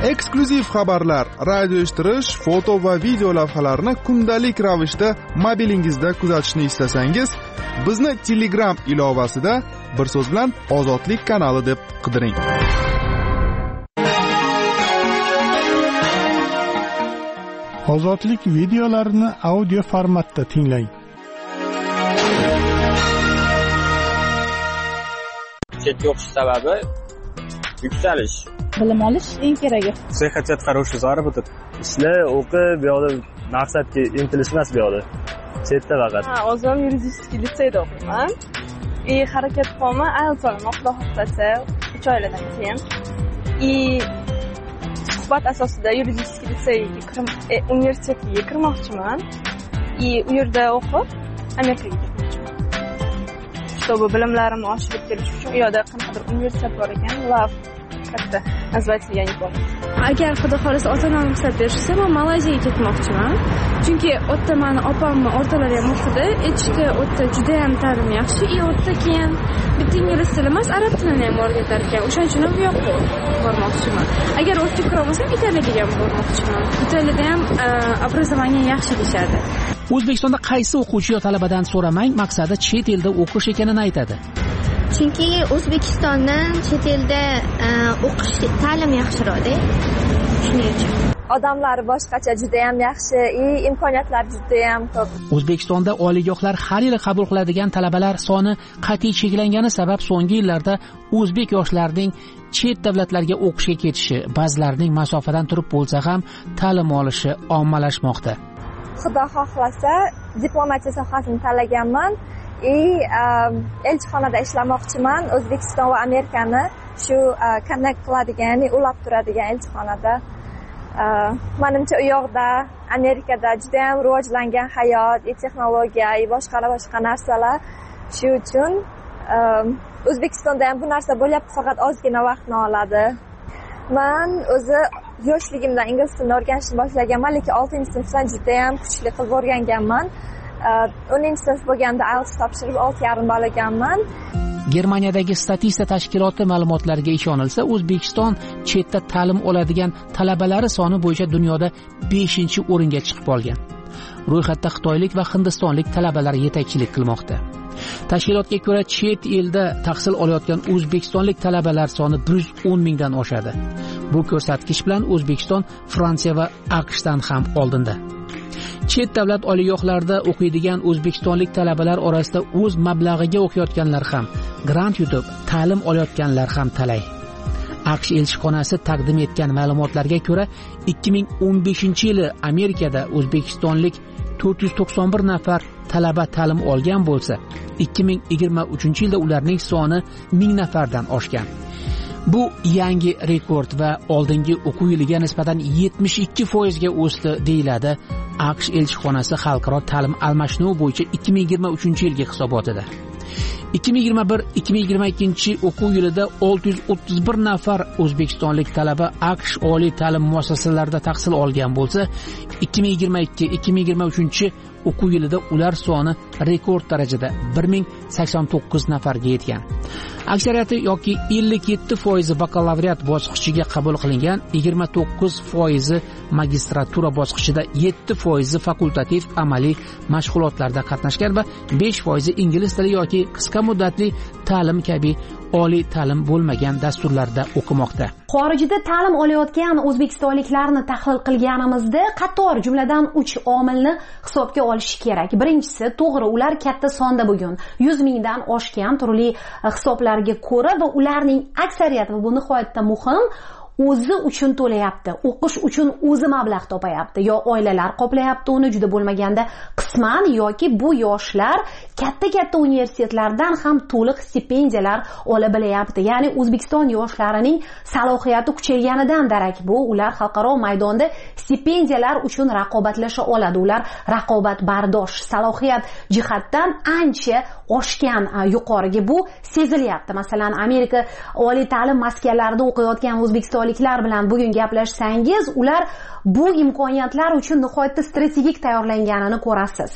Eksklyuziv xabarlar, radio eshittirish, foto va video lavhalarni kundalik ravishda mobilingizda kuzatishni istasangiz, bizni Telegram ilovasida bir so'z bilan Ozodlik kanali deb qidiring. Ozodlik videolarini audio formatda tinglang. Chetga o'qish sababi yuksalish. Bilim olish eng keragi. Sehat qarashni zarur. Ishni o'qib, bu yo'lda maqsadga intilish emas bu yo'lda. Chetda faqat. O'zim yuridik litseyda o'qiyman. Harakat qilmoqman, ayollar Xudo xohlasa 3 oylardan keyin. Suhbat asosida yuridik litseyga universitetga kirmoqchiman. U yerda o'qib, Amerikaga ketmoqchiman. Чтобы bilimlarimni oshirib kelish uchun u yerda qanaqadir universitet bor ekan, Lab katta nazivается, я не помню. Agar xudo xolasa ota-onam ruxsat berishsa, men Malayziyaga ketmoqchiman. Chunki o'tda meni opamni o'rtalari ham o'qidi. Ichki o'tda juda ham ta'lim yaxshi. O'tda keyin bitta ingliz tili emas, arab tilini ham o'rgatar ekan. O'shaning uchun ham bu yoqqa bormoqchiman. Agar o'tga kira olmasam, Italiyaga ham bormoqchiman. Italiyada ham образование yaxshi deyshadi. O'zbekistonda qaysi o'quvchi yo talabadan so'ramang, maqsadi chet elda o'qish ekanini aytadi. Chunki O'zbekistondan chet elda o'qish ta'lim yaxshiroqda. Shuning uchun. Odamlar boshqacha juda ham yaxshi, imkoniyatlar juda ham ko'p. O'zbekistonda oliygohlar har yili qabul qiladigan talabalar soni qat'iy cheklangani sabab so'nggi yillarda o'zbek yoshlarining chet davlatlarga o'qishga ketishi, ba'zilarining masofadan turib bo'lsa ham ta'lim olishi ommalashmoqda. Xudo xohlasa, diplomatiya sohasini tanlaganman. Elchixonada ishlamoqchiman. O'zbekiston va Amerikani shu connect qiladigan, ulab turadigan elchixonada. Menimcha u yoqda Amerikada juda ham rivojlangan hayot, texnologiya, boshqa narsalar. Shu uchun O'zbekistonda ham bu narsa bo'lyapti, faqat ozgina vaqtni oladi. Men o'zi yoshligimdan ingliz tilini o'rganishni boshlaganman, lekin 6-sinfdan juda ham kuchli qilib o'rganganman. 10-sinf bo'lganda IELTS topshirib 6,5 ball olganman. Germaniyadagi statistika tashkiloti ma'lumotlariga ishonilsa, O'zbekiston chetda ta'lim oladigan talabalari soni bo'yicha dunyoda 5-o'ringa chiqib olgan. Ro'yxatda xitoylik va hindistonlik talabalar yetakchilik qilmoqda. Tashkilotga ko'ra, chet elda tahsil olayotgan o'zbekistonlik talabalar soni 110 mingdan oshadi. Bu ko'rsatkich bilan O'zbekiston Fransiya va AQShdan ham oldinda. Chet davlat oliygohlarida o'qiydigan o'zbekistonlik talabalar orasida o'z mablag'iga o'qiyotganlar ham, grant yutib ta'lim olayotganlar ham talay. AQSh elchixonasi taqdim etgan ma'lumotlarga ko'ra, 2015-yili Amerikada o'zbekistonlik 491 nafar talaba ta'lim olgan bo'lsa, 2023-yilda ularning soni 1000 nafardan oshgan. Bu yangi rekord va oldingi o'quv yiliga nisbatan 72% ga o'sdi, deyiladi AQSh elchixonasi xalqaro ta'lim almashinuvi bo'yicha 2023-yilgi hisobotida. 2021-2022 o'quv yilida 631 nafar o'zbekistonlik talaba AQSh oliy ta'lim muassasalarida tahsil olgan bo'lsa, 2022-2023 o'quv yilida ular soni rekord darajada 1089 nafarga yetgan. Aksariyati yoki 57% bakalavriat bosqichiga qabul qilingan, 29% magistratura bosqichida, 7% fakultativ amaliy mashg'ulotlarda qatnashgan va 5% ingliz tili yoki qisqa muddatli ta'lim kabi oliy ta'lim bo'lmagan dasturlarda o'qimoqda. Xorijda ta'lim olayotgan o'zbekistonliklarni tahlil qilganimizda qator, jumladan 3 omilni hisobga olish kerak. Birinchisi, to'g'ri, ular katta sonda bugun 100 mingdan oshgan turli hisoblarga ko'ra va ularning aksariyati, va bu nihoyatda muhim, o'zi uchun to'layapti, o'qish uchun o'zi mablag' topayapti, yo oilalar qoplayapti uni, juda bo'lmaganda qisman, yoki bu yoshlar katta universitetlardan ham to'liq stipendiyalar ola bilayapti. Ya'ni O'zbekiston yoshlarining salohiyati kuchayganidan darak bu. Ular xalqaro maydonda stipendiyalar uchun raqobatlasha oladi. Ular raqobatbardosh, salohiyat jihatdan ancha oshgan, yuqoriga bu sezilyapti. Masalan, Amerika oliy ta'lim maskanlarida o'qiyotgan o'zbekistonliklar bilan bugun gaplashsangiz, ular bu imkoniyatlar uchun nihoyatda strategik tayyorlanganini ko'rasiz.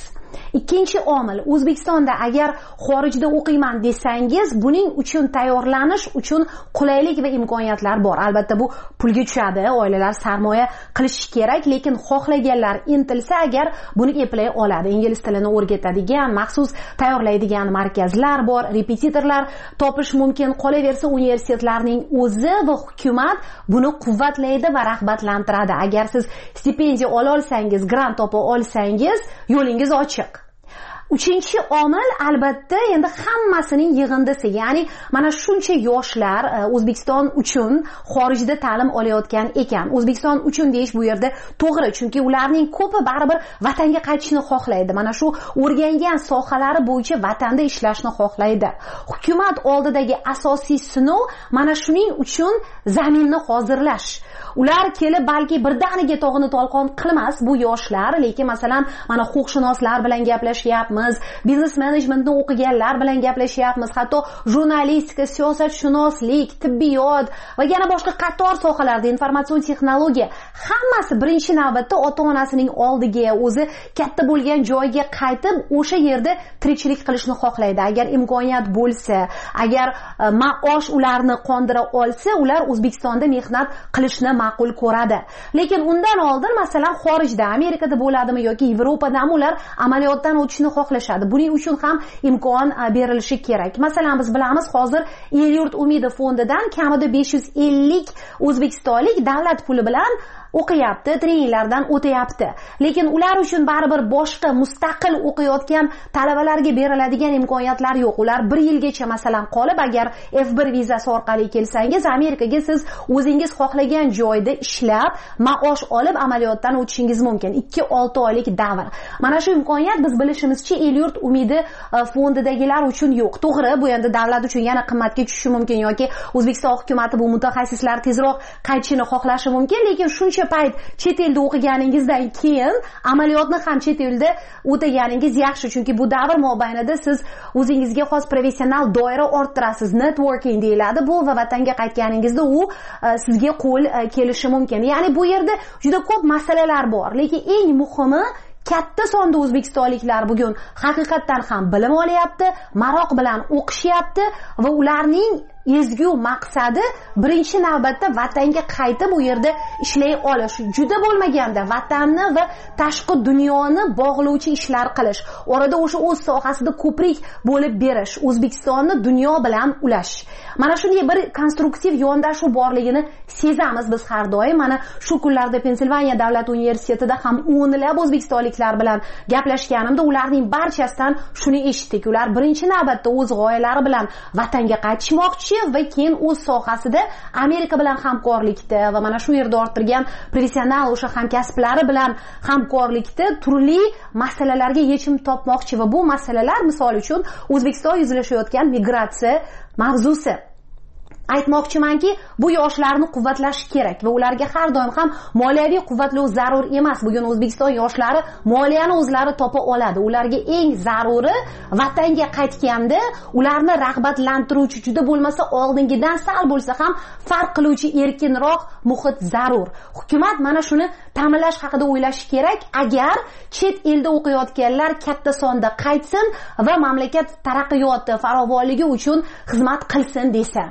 Ikkinchi omil, O'zbekistonda agar xorijda o'qiyman desangiz, buning uchun tayyorlanish uchun qulaylik va imkoniyatlar bor. Albatta bu pulga tushadi, oilalar sarmoya qilishi kerak, lekin xohlaganlar intilsa agar buni eplay oladi. Ingliz tilini o'rgatadigan, maxsus tayyorlaydigan markazlar bor, repetitorlar topish mumkin. Qolaversa universitetlarning o'zi va hukumat buni quvvatlaydi va rag'batlantiradi. Agar siz stipendiya ola olsangiz, grant topa olsangiz, yo'lingiz ochiq. Uchinchi omil albatta endi hammasining yig'indisi, ya'ni mana shuncha yoshlar O'zbekiston uchun xorijda ta'lim olayotgan ekan. O'zbekiston uchun deyish bu yerda to'g'ri, chunki ularning ko'pi baribir vatanga qaytishni xohlaydi. Mana shu o'rgangan sohalari bo'yicha vatanda ishlashni xohlaydi. Hukumat oldidagi asosiy sinov mana shuning uchun zaminni hozirlash. Ular kelib balki birdaniga tog'ini tolqon qilmas bu yoshlar, lekin masalan mana huquqshunoslar bilan gaplashyapmiz, biznes menejmentni o'qiganlar bilan gaplashyapmiz, hatto jurnalistika, siyosatshunoslik, tibbiyot va yana boshqa qator sohalarda informatsion texnologiya hammasi birinchi navbatda ota-onasining oldiga, o'zi katta bo'lgan joyga qaytib o'sha yerda tirikchilik qilishni xohlaydi. Agar imkoniyat bo'lsa, agar maosh ularni qondira olsa, ular O'zbekistonda mehnat qilishni ma'qul ko'radi. Lekin undan oldin masalan xorijda, Amerikada bo'ladimi yoki Yevropada ular amaliyotdan o'tishni xohlashadi. Buning uchun ham imkon berilishi kerak. Masalan biz bilamiz, hozir El-yurt umidi fondidan kamida 550 o'zbekistonlik davlat puli bilan o'qiyapti, treninglardan o'tayapti. Lekin ular uchun baribir boshqa mustaqil o'qiyotgan talabalarga beriladigan imkoniyatlar yo'q. Ular 1 yilgacha masalan qolib, agar F1 vizasi orqali kelsangiz, Amerikaga siz o'zingiz xohlagan joyda ishlab, maosh olib amaliyotdan o'tishingiz mumkin. 2-6 oylik davr. Mana shu imkoniyat biz bilishimizcha El-yurt umidi fondidagilar uchun yo'q. To'g'ri, bu endi davlat uchun yana qimmatga tushishi mumkin yoki O'zbekiston hukumatı bu mutaxassislar tezroq qaytishini xohlashi mumkin, lekin shuncha payt chet elda o'qiganingizdan keyin amaliyotni ham chet elda o'taganingiz yaxshi, chunki bu davr mobaynida siz o'zingizga xos professional doira orttirasiz, networking deyiladi bu, va vatanga qaytganingizda u sizga qo'l kelishi mumkin. Ya'ni bu yerda juda ko'p masalalar bor, lekin eng muhimi katta sonda o'zbekistonliklar bugun haqiqatdan ham bilim olyapti, maroq bilan o'qishyapti va ularning ezgu maqsadi birinchi navbatda vatanga qaytib u yerda ishlay olish, juda bo'lmaganda vatanni va tashqi dunyoni bog'lovchi ishlar qilish, orada o'sha o'z sohasida ko'prik bo'lib berish, O'zbekistonni dunyo bilan ulash. Mana shunday bir konstruktiv yondashuv borligini sezamiz biz har doim. Mana shu kunlarda Pensilvaniya davlat universitetida ham o'nlab o'zbekistonliklar bilan gaplashganimda ularning barchasidan shuni eshitdik. Ular birinchi navbatda o'z g'oyalari bilan vatanga qaytishmoqchi va keyin o'z sohasida Amerika bilan hamkorlikda va mana shu yerda orttirgan professional o'sha hamkasblari bilan hamkorlikda turli masalalarga yechim topmoqchi va bu masalalar misol uchun O'zbekiston yuzlashayotgan migratsiya mavzusi. Aytmoqchimanki, bu yoshlarni quvvatlash kerak va ularga har doim ham moliyaviy quvvatlov zarur emas. Bugun O'zbekiston yoshlari moliyani o'zlari topa oladi. Ularga eng zaruri vatanga qaytganda ularni rag'batlantiruvchi, juda bo'lmasa oldingidan sal bo'lsa ham farq qiluvchi erkinroq muhit zarur. Hukumat mana shuni ta'minlash haqida o'ylashi kerak. Agar chet elda o'qiyotganlar katta sonda qaytsin va mamlakat taraqqiyoti, farovonligi uchun xizmat qilsin desa.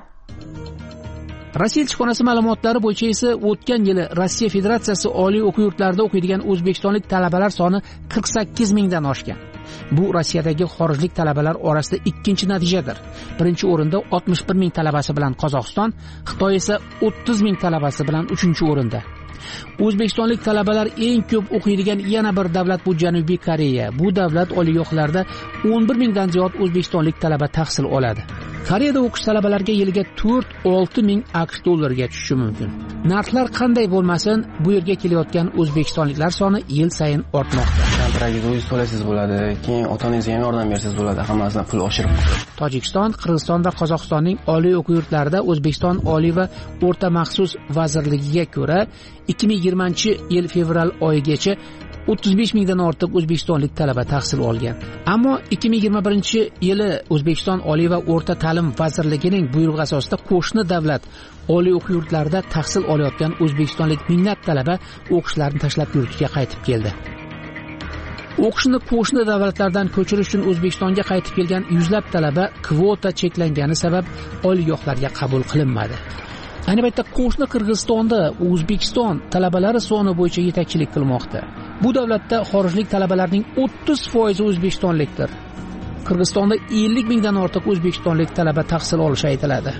Rossiya elchixonasi ma'lumotlari bo'yicha esa o'tgan yili Rossiya Federatsiyasi oliy o'quv yurtlarida o'qiydigan o'zbekistonlik talabalar soni 48 mingdan oshgan. Bu Rossiyadagi xorijlik talabalar orasida ikkinchi natijadir. Birinchi o'rinda 61 ming talabasi bilan Qozog'iston, Xitoy esa 30 ming talabasi bilan 3-o'rinda. O'zbekistonlik talabalar eng ko'p o'qiydigan yana bir davlat bu Janubiy Koreya. Bu davlat oliygohlarida 11 mingdan ziyod o'zbekistonlik talaba tahsil oladi. Koreyada o'qish talabalarga yiliga 4-6 ming AQSh dollariga tushishi mumkin. Narxlar qanday bo'lmasin, bu yerga kelayotgan o'zbekistonliklar soni yil sayin ortmoqda. Kontrakt o'zingiz to'laysiz bo'ladi, keyin ota-onangizga ham yordam bersangiz bo'ladi, hammasidan pul oshirib. Tojikiston, Qirg'iziston va Qozog'istonning oliy o'quv yurtlarida O'zbekiston Oliy va o'rta maxsus vazirligiga ko'ra 2020-yil fevral oyigacha 35 mingdan ortiq o'zbekistonlik talaba tahsil olgan. Ammo 2021-yili O'zbekiston Oliy va o'rta ta'lim vazirligining buyrug'i asosida qo'shni davlat oliy o'quv yurtlarida tahsil olayotgan o'zbekistonlik minglab talaba o'qishlarini tashlab yurtiga qaytib keldi. O'qishni qo'shni davlatlardan ko'chirish uchun O'zbekistonga qaytib kelgan yuzlab talaba kvota cheklangani sabab oliygohlarga qabul qilinmadi. Ayni paytda qo'shni Qirg'izistonda O'zbekiston talabalari soni bo'yicha yetakchilik qilmoqda. Bu davlatda xorijlik talabalarning 30% o'zbekistonlikdir. Qirg'izistonda 50 mingdan ortiq o'zbekistonlik talaba tahsil olishi aytiladi.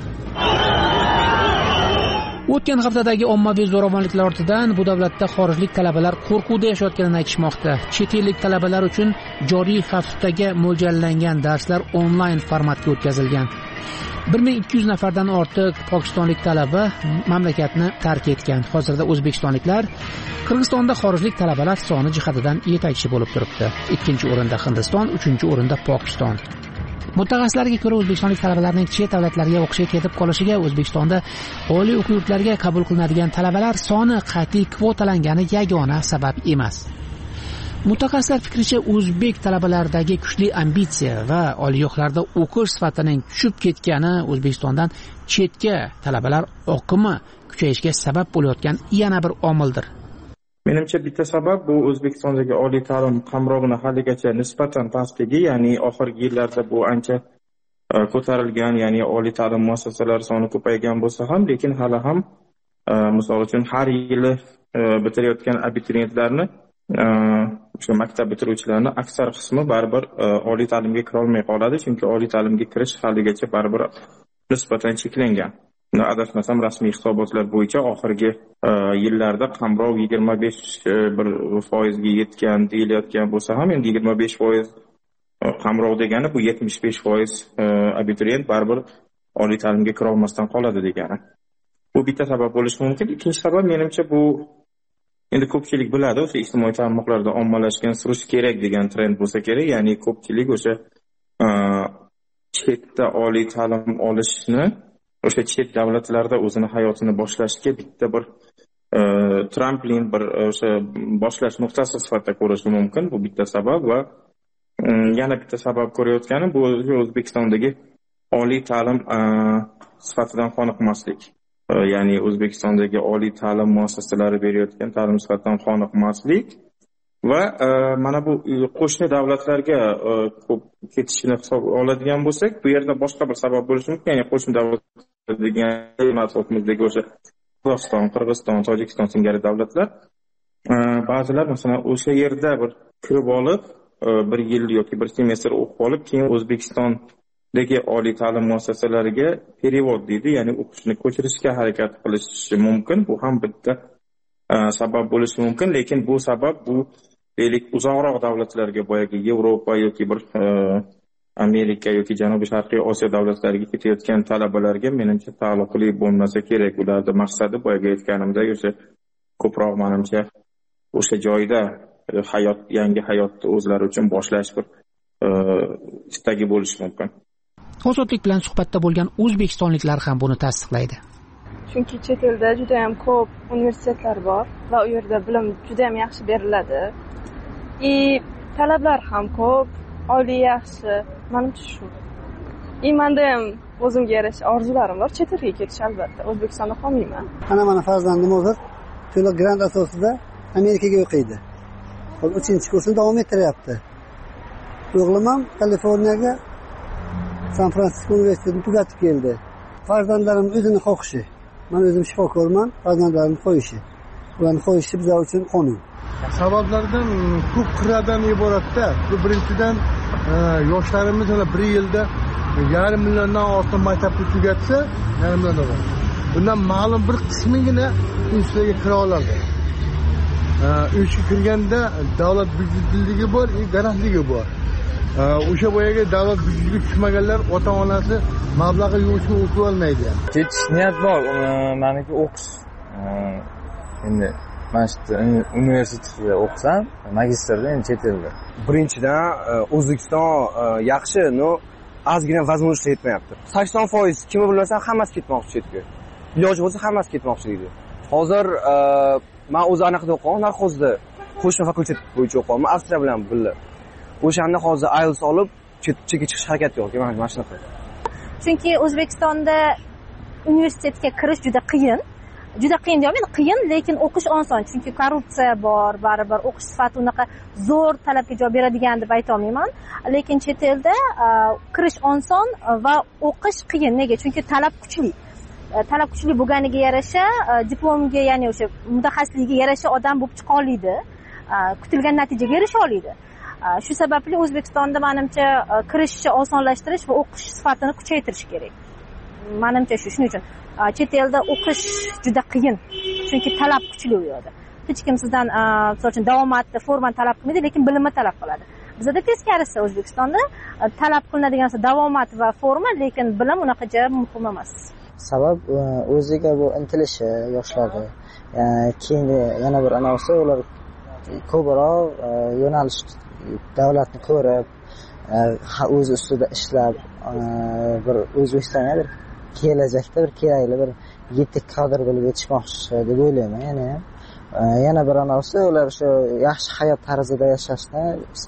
O'tgan haftadagi ommaviy zo'ravonliklar ortidan bu davlatda xorijlik talabalar qo'rquvda yashayotganini aytishmoqda. Chet ellik talabalar uchun joriy haftaga mo'ljallangan darslar onlayn formatga o'tkazilgan. 1200 nafardan ortiq pokistonlik talaba mamlakatni tark etgan. Hozirda o'zbekistonliklar Qirg'izistonda xorijlik talabalar soni jihatidan yetakchi bo'lib turibdi. 2-o'rinda Hindiston, 3-o'rinda Pokiston. Mutaxassislarga ko'ra, o'zbekistonlik talabalarning chet davlatlarga o'qishga ketib qolishiga O'zbekistonda oliy o'quv yurtlariga qabul qilinadigan talabalar soni qat'iy kvotalangani yagona sabab emas. Mutaxassislar fikricha, o'zbek talabalaridagi kuchli ambitsiya va oliygohlarda o'qish sifatining tushib ketgani O'zbekistondan chetga talabalar oqimi kuchayishga sabab bo'layotgan yana bir omildir. Menimcha bitta sabab bu O'zbekistondagi oliy ta'lim qamrovini haligacha nisbatan pastligi, ya'ni oxirgi yillarda bu ancha ko'tarilgan, ya'ni oliy ta'lim muassasalari soni ko'paygan bo'lsa ham, lekin hali ham misol uchun har yili bitirayotgan abituriyentlarni o'sha maktab bitiruvchilarning aksar qismi baribir oliy ta'limga kira olmay qoladi, chunki oliy ta'limga kirish haligacha baribir nisbatan cheklangan. Adashmasam rasmiy hisobotlar bo'yicha oxirgi yillarda qamrov 25% ga yetgan deyilayotgan bo'lsa ham, endi 25% qamrov degani bu 75% abituriyent baribir oliy ta'limga kira olmasdan qoladi degani. Bu bitta sabab bo'lishi mumkin. Ikkinchi sabab menimcha bu endi ko'pchilik biladi, o'sha ijtimoiy tarmoqlarda ommalashgan surish kerak degan trend bo'lsa kerak, ya'ni ko'pchilik o'sha chetda oliy ta'lim olishni o'sha chet davlatlarda o'zini hayotini boshlashga bitta bir tramplin, bir o'sha boshlash nuqtasi sifatida ko'rishi mumkin. Bu bitta sabab va yana bitta sabab ko'rayotganim bu O'zbekistondagi oliy ta'lim sifatidan qoniqmaslik. Ya'ni O'zbekistondagi oliy ta'lim muassasalari berayotgan ta'lim sifatidan qoniqmaslik va mana bu qo'shni davlatlarga ko'p ketishini hisobga oladigan bo'lsak, bu yerda boshqa bir sabab bo'lishi mumkin. Ya'ni qo'shni davlatlar degan atrofimizdagi o'sha Qozog'iston, Qirg'iziston, Tojikiston singari davlatlar ba'zilar masalan o'sha yerda bir kirib olib, bir yil yoki bir semestr o'qib olib, keyin O'zbekistondagi oliy ta'lim muassasalariga perevod deydi, ya'ni o'qishni ko'chirishga harakat qilishi mumkin. Bu ham bitta sabab bo'lishi mumkin, lekin bu sabab bu deylik uzoqroq davlatlarga, boyagi Yevropa yoki bir Amerika yoki Janubiy Sharqiy Osiyo davlatlariga ketayotgan talabalarga menimcha taalluqli bo'lmasa kerak. Ularning maqsadi boyagi aytganimdek o'sha ko'proq menimcha o'sha joyda yangi hayotni o'zlari uchun boshlash bir istagi bo'lishi mumkin. Ozodlik bilan suhbatda bo'lgan o'zbekistonliklar ham buni tasdiqlaydi. Chunki chet elda juda ham ko'p universitetlar bor va u yerda bilim juda ham yaxshi beriladi. Talablar ham ko'p, oliy yaxshi. Menimcha shu. Menda ham o'zimga yarasha orzularim bor, chet elga ketish albatta. O'zbekistonda qolmayman. Mana farzandim hozir to'liq grant asosida Amerikaga o'qiydi. Hozir 3-kursini davom ettiryapti. O'g'lim ham Kaliforniyaga San Fransisko universitetini tugatib keldi. Farzandlarim o'zini xohishi. Men o'zim shifokorman, farzandlarim xohishi. Ularning xohishi bizlar uchun qonun. Sabablardan ko'p qirradan iboratda. Bu birinchidan yoshlarimiz hali 1 yilda 1,5 milliondan ortiq maktabni tugatsa, 1,5 million odam. Bundan ma'lum bir qismigina institutga kira oladi. Uyga kirganda davlat byudjetligi bor, garantligi bor. O'sha boyaga davlat byudjetiga tushmaganlar ota-onasi mablag'i yo'qsa o'qiy olmaydi. Ketish niyat bor, meniki o'qish. Endi men universitetda o'qisam, magistrda endi chet elda. Birinchidan O'zbekiston yaxshi, ozgina возможность yetmayapti. 80% kimni bilmasam hammasi ketmoqchi chetga. Iloji bo'lsa hammasi ketmoqchi deydi. Hozir men o'zi anaqada o'qiyman, narxozda qo'shma fakultet bo'yicha o'qiyman, Avstriya bilan birga. O'shanda hozir IELTS olib chetga chiqish harakati yo'q, mana shunaqa. Chunki O'zbekistonda universitetga kirish juda qiyin. juda qiyin deyolmayman, qiyin, lekin o'qish oson, chunki korrupsiya bor, baribir o'qish sifati unaqa zo'r talabga javob beradigan deb ayta olmayman, lekin chet elda kirish oson va o'qish qiyin. Nega? Chunki talab kuchli. Talab kuchli bo'lganiga yarasha diplomga, ya'ni o'sha mutaxassisligiga yarasha odam bo'lib chiqa oladi, kutilgan natijaga erisha oladi. Shu sababli O'zbekistonda menimcha kirishni osonlashtirish va o'qish sifatini kuchaytirish kerak. Menimcha shuning uchun chet elda o'qish juda qiyin, chunki talab kuchli u yerda. Hech kim sizdan misol uchun davomatni, formani talab qilmaydi, lekin bilimni talab qiladi. Bizda teskarisi, O'zbekistonda talab qilinadigan narsa davomat va forma, lekin bilim unaqa muhim emas. Sabab o'ziga bu intilishi yoshlarda. Keyingi yana bir anavsi ular ko'proq yo'nalish davlatni ko'rib, o'zi ustida ishlab, bir O'zbekistonga bir kelajakda bir kerakli bir yetuk kadr bo'lib yetishmoqchi deb o'ylayman. Yana bir anavsi ular shu yaxshi hayot tarzida yashashni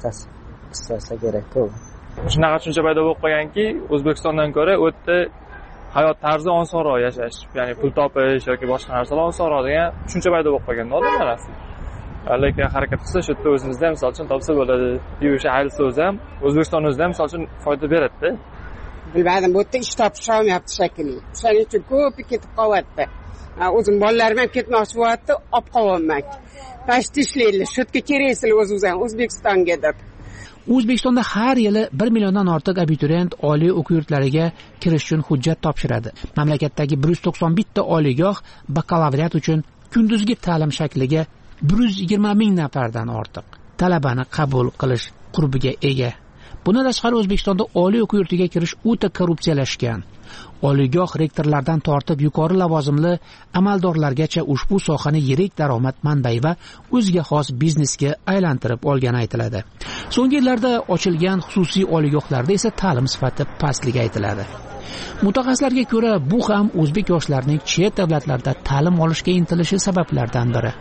istasa kerak ko'p. Shunaqa tushuncha paydo bo'lib qolganki, O'zbekistondan ko'ra o'tda hayot tarzi osonroq yashash, ya'ni pul topish yoki boshqa narsalar osonroq degan tushuncha paydo bo'lib qolgan odamlar orasida. Lekin harakat qilsa, shu yerda o'zimizda ham misol uchun topsa bo'ladi. O'sha ayilsa o'zi ham O'zbekiston o'zida ham misol uchun foyda beradi-da. Bilmadim, bu yerda ish topish olmayapti shekilli. Shuning uchun ko'pi ketib qolyapti. O'zim bolalarim ham ketmoqchi bo'lyapti, olib qo'yolmak. Pashti ishlaydi, shu yerga keraysizlar o'zingizdan O'zbekistonga deb. O'zbekistonda har yili 1 milliondan ortiq abituriyent oliy o'quv yurtlariga kirish uchun hujjat topshiradi. Mamlakatdagi 191 ta oliygoh bakalavriat uchun kunduzgi ta'lim shakliga 120 ming nafardan ortiq talabani qabul qilish qurbiga ega. Bundan tashqari O'zbekistonda oliy o'quv yurtiga kirish o'ta korrupsiyalashgan. Oliygoh rektorlardan tortib yuqori lavozimli amaldorlargacha ushbu sohani yirik daromad manbai va o'ziga xos biznesga aylantirib olgani aytiladi. So'nggi yillarda ochilgan xususiy oliygohlarda esa ta'lim sifati pastligi aytiladi. Mutaxassislarga ko'ra, bu ham o'zbek yoshlarining chet davlatlarda ta'lim olishga intilishi sabablaridan biri.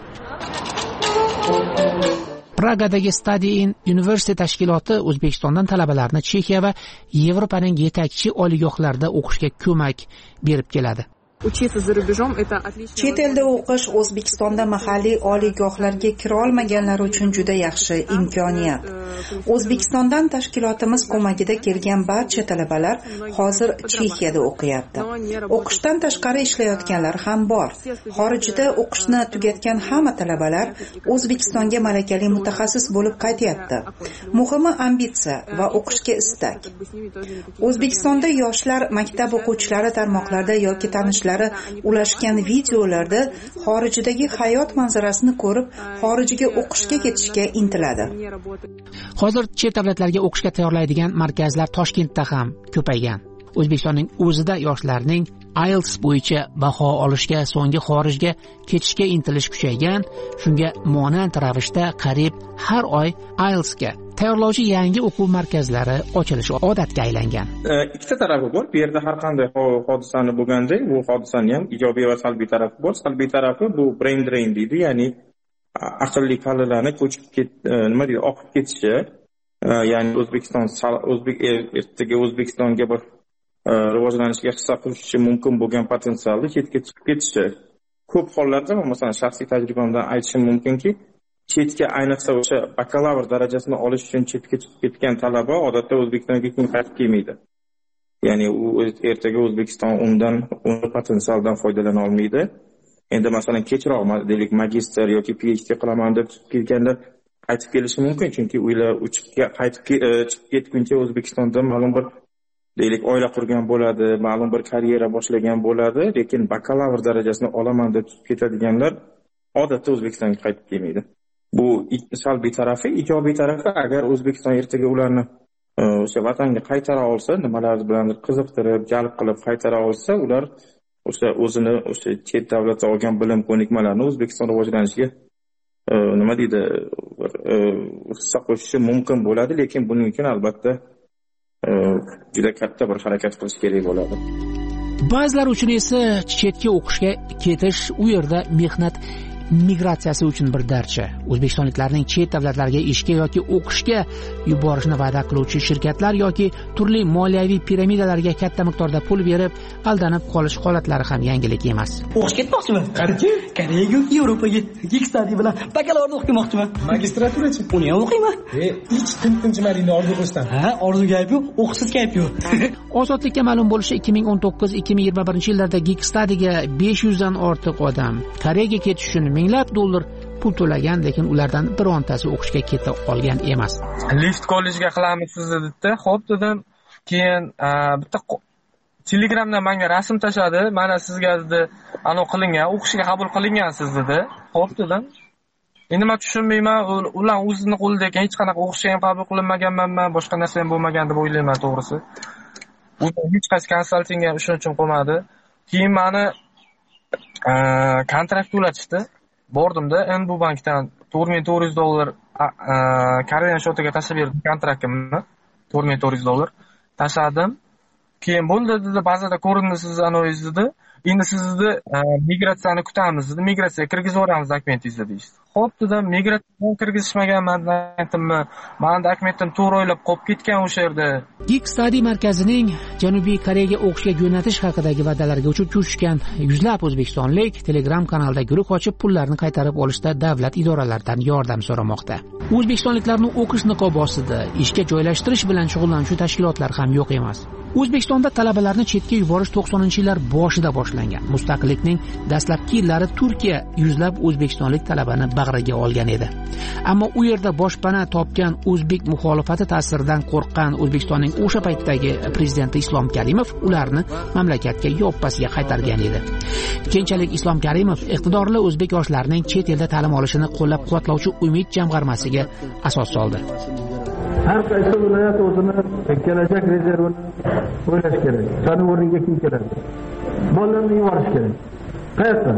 Pragadagi Study in University tashkiloti O'zbekistondan talabalarni Chexiya va Yevropaning yetakchi oliygohlarida o'qishga ko'mak berib keladi. Chet elda o'qish O'zbekistonda mahalliy oliygohlarga kira olmaganlar uchun juda yaxshi imkoniyat. O'zbekistondan tashkilotimiz ko'magida kelgan barcha talabalar hozir Chexiyada o'qiyapti. O'qishdan tashqari ishlayotganlar ham bor. Xorijda o'qishni tugatgan hamma talabalar O'zbekistonga malakali mutaxassis bo'lib qaytyapti. Muhimi ambitsiya va o'qishga istak. O'zbekistonda yoshlar maktab o'quvchilari tarmoqlarda yoki tanishlar ulashgan videolarda xorijdagi hayot manzarasini ko'rib, xorijga o'qishga ketishga intiladi. Hozir chet davlatlarga o'qishga tayyorlaydigan markazlar Toshkentda ham ko'paygan. O'zbekistonning o'zida yoshlarning IELTS bo'yicha baho olishga, so'nggi xorijga ketishga intilish kuchaygan. Shunga monand ravishda qariyb har oy IELTSga tayyorlovchi yangi o'quv markazlari ochilishi odatga aylangan. Ikkita tarafi bor. Bu yerda har qanday hodisani bo'lganda, bu hodisaning ham ijobiy va salbiy tarafi bor. Salbiy tarafi bu brain drain deydi, ya'ni aqlli kallalarni ko'chib oqib ketishi, ya'ni O'zbekistonga bir rivojlanishga hissa qo'shishi mumkin bo'lgan potensialni chetga chiqib ketishi. Ko'p hollarda, masalan, shaxsiy tajribamdan aytishim mumkinki, chetga ayniqsa o'sha bakalavr darajasini olish uchun chetga chiqib ketgan talaba odatda O'zbekistonga keyin qaytib kelmaydi. Ya'ni u ertaga O'zbekiston undan potensialdan foydalana olmaydi. Endi masalan kechroq deylik magistr yoki PhD qilaman deb chiqib ketganda qaytib kelishi mumkin, chunki ular qaytib chiqib ketguncha O'zbekistonda ma'lum bir deylik oila qurgan bo'ladi, ma'lum bir karyera boshlagan bo'ladi, lekin bakalavr darajasini olaman deb chiqib ketadiganlar odatda O'zbekistonga qaytib kelmaydi. Bu salbiy tarafi. Ijobiy tarafi, agar O'zbekiston ertaga ularni o'sha vatanga qaytara olsa, nimalar bilan qiziqtirib, jalb qilib qaytara olsa, ular o'zini chet davlatda olgan bilim ko'nikmalarini O'zbekiston rivojlanishiga hissa qo'shishi mumkin bo'ladi, lekin buning uchun albatta juda katta bir harakat qilish kerak bo'ladi. Ba'zilar uchun esa chetga o'qishga ketish, u yerda mehnat migratsiyasi uchun bir darcha. O'zbekistonliklarning chet davlatlarga ishga yoki o'qishga yuborishni va'da qiluvchi shirkatlar yoki turli moliyaviy piramidalarga katta miqdorda pul berib aldanib qolish holatlari ham yangilik emas. O'qish ketmoqchiman. Koreyaga, Yevropaga, Gigstadi bilan bakalavriat o'qimoqchiman. Magistraturachi? Uni ham o'qiyman. Hech tinchimalining orzu qilishdan. Orzu gap yo'q, o'qishsiz gap yo'q. Ozodlikka ma'lum bo'lishi 2019-2021-yillarda Gigstadiga 500 dan ortiq odam Koreyaga ketish uchun minglab dollar pul to'lagan, lekin ulardan birontasi o'qishga keta olgan emas. Lift kollejga qilamiz sizni dedi. Xo'p dedim. Keyin bitta Telegramdan menga rasm tashladi. Mana sizga dedi, anav qilingan, o'qishga qabul qilingansiz dedi. Xo'p dedim. Endi men tushunmayman, ular o'zini qo'lida ekan, hech qanaqa o'qishga ham qabul qilinmaganman, boshqa narsa ham bo'lmagan deb o'ylayman to'g'risi. U hech qaysi konsalting ham shuning uchun qolmadi. Keyin meni kontrakt to'latishdi. Bordimda NB bankdan $4,400 Koreyan shotiga tashlab berdim kontraktimni. $4,400 tashladim. Keyin bo'ldi dedi, bazada ko'rindi siz anoyiz dedi. Endi sizni migratsiyani kutamiz dedi. Migratsiyaga kirgizib dokumentingizni deydi. Xo'p dedim, migratsiyaga kirgizishmaganman aytdimmi? Meni dokumentim to'g'ri o'ylab qolib ketgan o'sha yerda. Gigstadi markazining Janubiy Koreyaga o'qishga jo'natish haqidagi va'dalarga uchib tushgan yuzlab o'zbekistonlik Telegram kanalida guruh ochib pullarni qaytarib olishda davlat idoralaridan yordam so'ramoqda. O'zbekistonliklarni o'qish niqobi ostida ishga joylashtirish bilan shug'ullanuvchi tashkilotlar ham yo'q emas. O'zbekistonda talabalarni chetga yuborish 90-yillar boshida boshlangan. Mustaqillikning dastlabki yillari Turkiya yuzlab o'zbekistonlik talabani bag'riga olgan edi. Ammo u yerda boshpana topgan o'zbek muxolifati ta'siridan qo'rqqan O'zbekistonning o'sha paytdagi prezidenti Islom Karimov ularni mamlakatga yoppasiga qaytargan edi. Keyinchalik Islom Karimov iqtidorli o'zbek yoshlarining chet elda ta'lim olishini qo'llab-quvvatlovchi Umid jamg'armasiga asos soldi. Har qaysi viloyat o'zini kelajak rezervini o'ylash kerak. Sani o'rniga kim keladi? Bolalarni yuborish kerak. Qayerdan?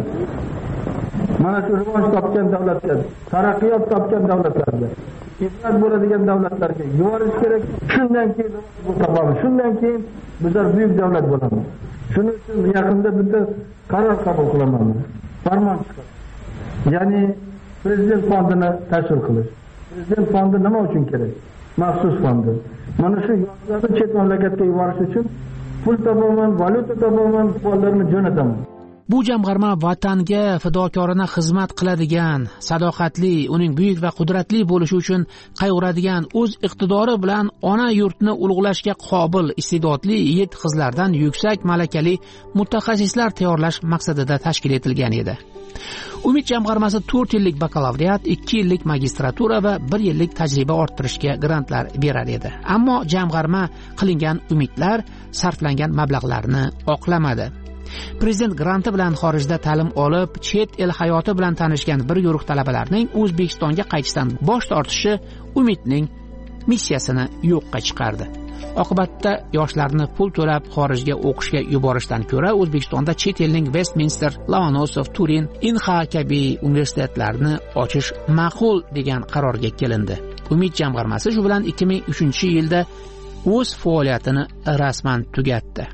Mana shu rivoj topgan davlatlar, taraqqiyot topgan davlatlarga, ibrat bo'ladigan davlatlarga yuborish kerak. Shundan keyin bu topamiz. Shundan keyin bizlar buyuk davlat bo'lamiz. Shuning uchun yaqinda bitta qaror qabul qilaman. Farmon chiqadi. Ya'ni prezident fondini tashkil qilish. Prezident fondi nima uchun kerak? Maxsus fondi. Mana shu yoshlarni chet mamlakatga yuborish uchun pul topaman, valyuta topaman, pullarni jo'nataman. Bu jamg'arma vatanga fidokorona xizmat qiladigan, sadoqatli, uning buyuk va qudratli bo'lishi uchun qayg'uradigan, o'z iqtidori bilan ona yurtni ulug'lashga qobil, iste'dodli yigit qizlardan yuksak malakali mutaxassislar tayyorlash maqsadida tashkil etilgan edi. Umid jamg'armasi 4 yillik bakalavriat, 2 yillik magistratura va 1 yillik tajriba orttirishga grantlar berar edi. Ammo jamg'arma qilingan umidlar sarflangan mablag'larni oqlamadi. Prezident granti bilan xorijda ta'lim olib, chet el hayoti bilan tanishgan bir guruh talabalarning O'zbekistonga qaytishdan bosh tortishi Umidning missiyasini yo'qqa chiqardi. Oqibatda yoshlarni pul to'lab xorijga o'qishga yuborishdan ko'ra O'zbekistonda chet elning Westminster, Lomonosov, Turin, Inha kabi universitetlarni ochish ma'qul degan qarorga kelindi. Umid jamg'armasi shu bilan 2003-yilda o'z faoliyatini rasman tugatdi.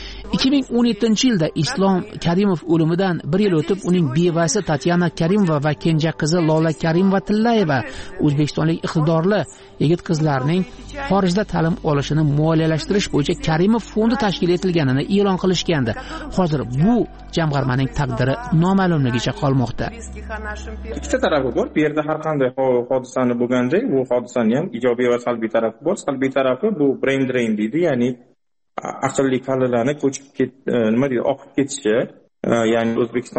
2017-yilda Islom Karimov o'limidan 1 yil o'tib uning bevasi Tatyana Karimova va kenja qizi Lola Karimova Tillayeva o'zbekistonlik iqtidorli yigit qizlarning xorijda ta'lim olishini moliyalashtirish bo'yicha Karimov fondi tashkil etilganini e'lon qilishgandi. Hozir bu jamg'armaning taqdiri noma'lumligicha qolmoqda. Ikkita tarafi bor. Bu yerda har qanday hodisani bo'lgandek, bu hodisani ham ijobiy va salbiy tarafi bor. Salbiy tarafi bu brain drain deydi, ya'ni aqlli kallalarni oqib ketishi, ya'ni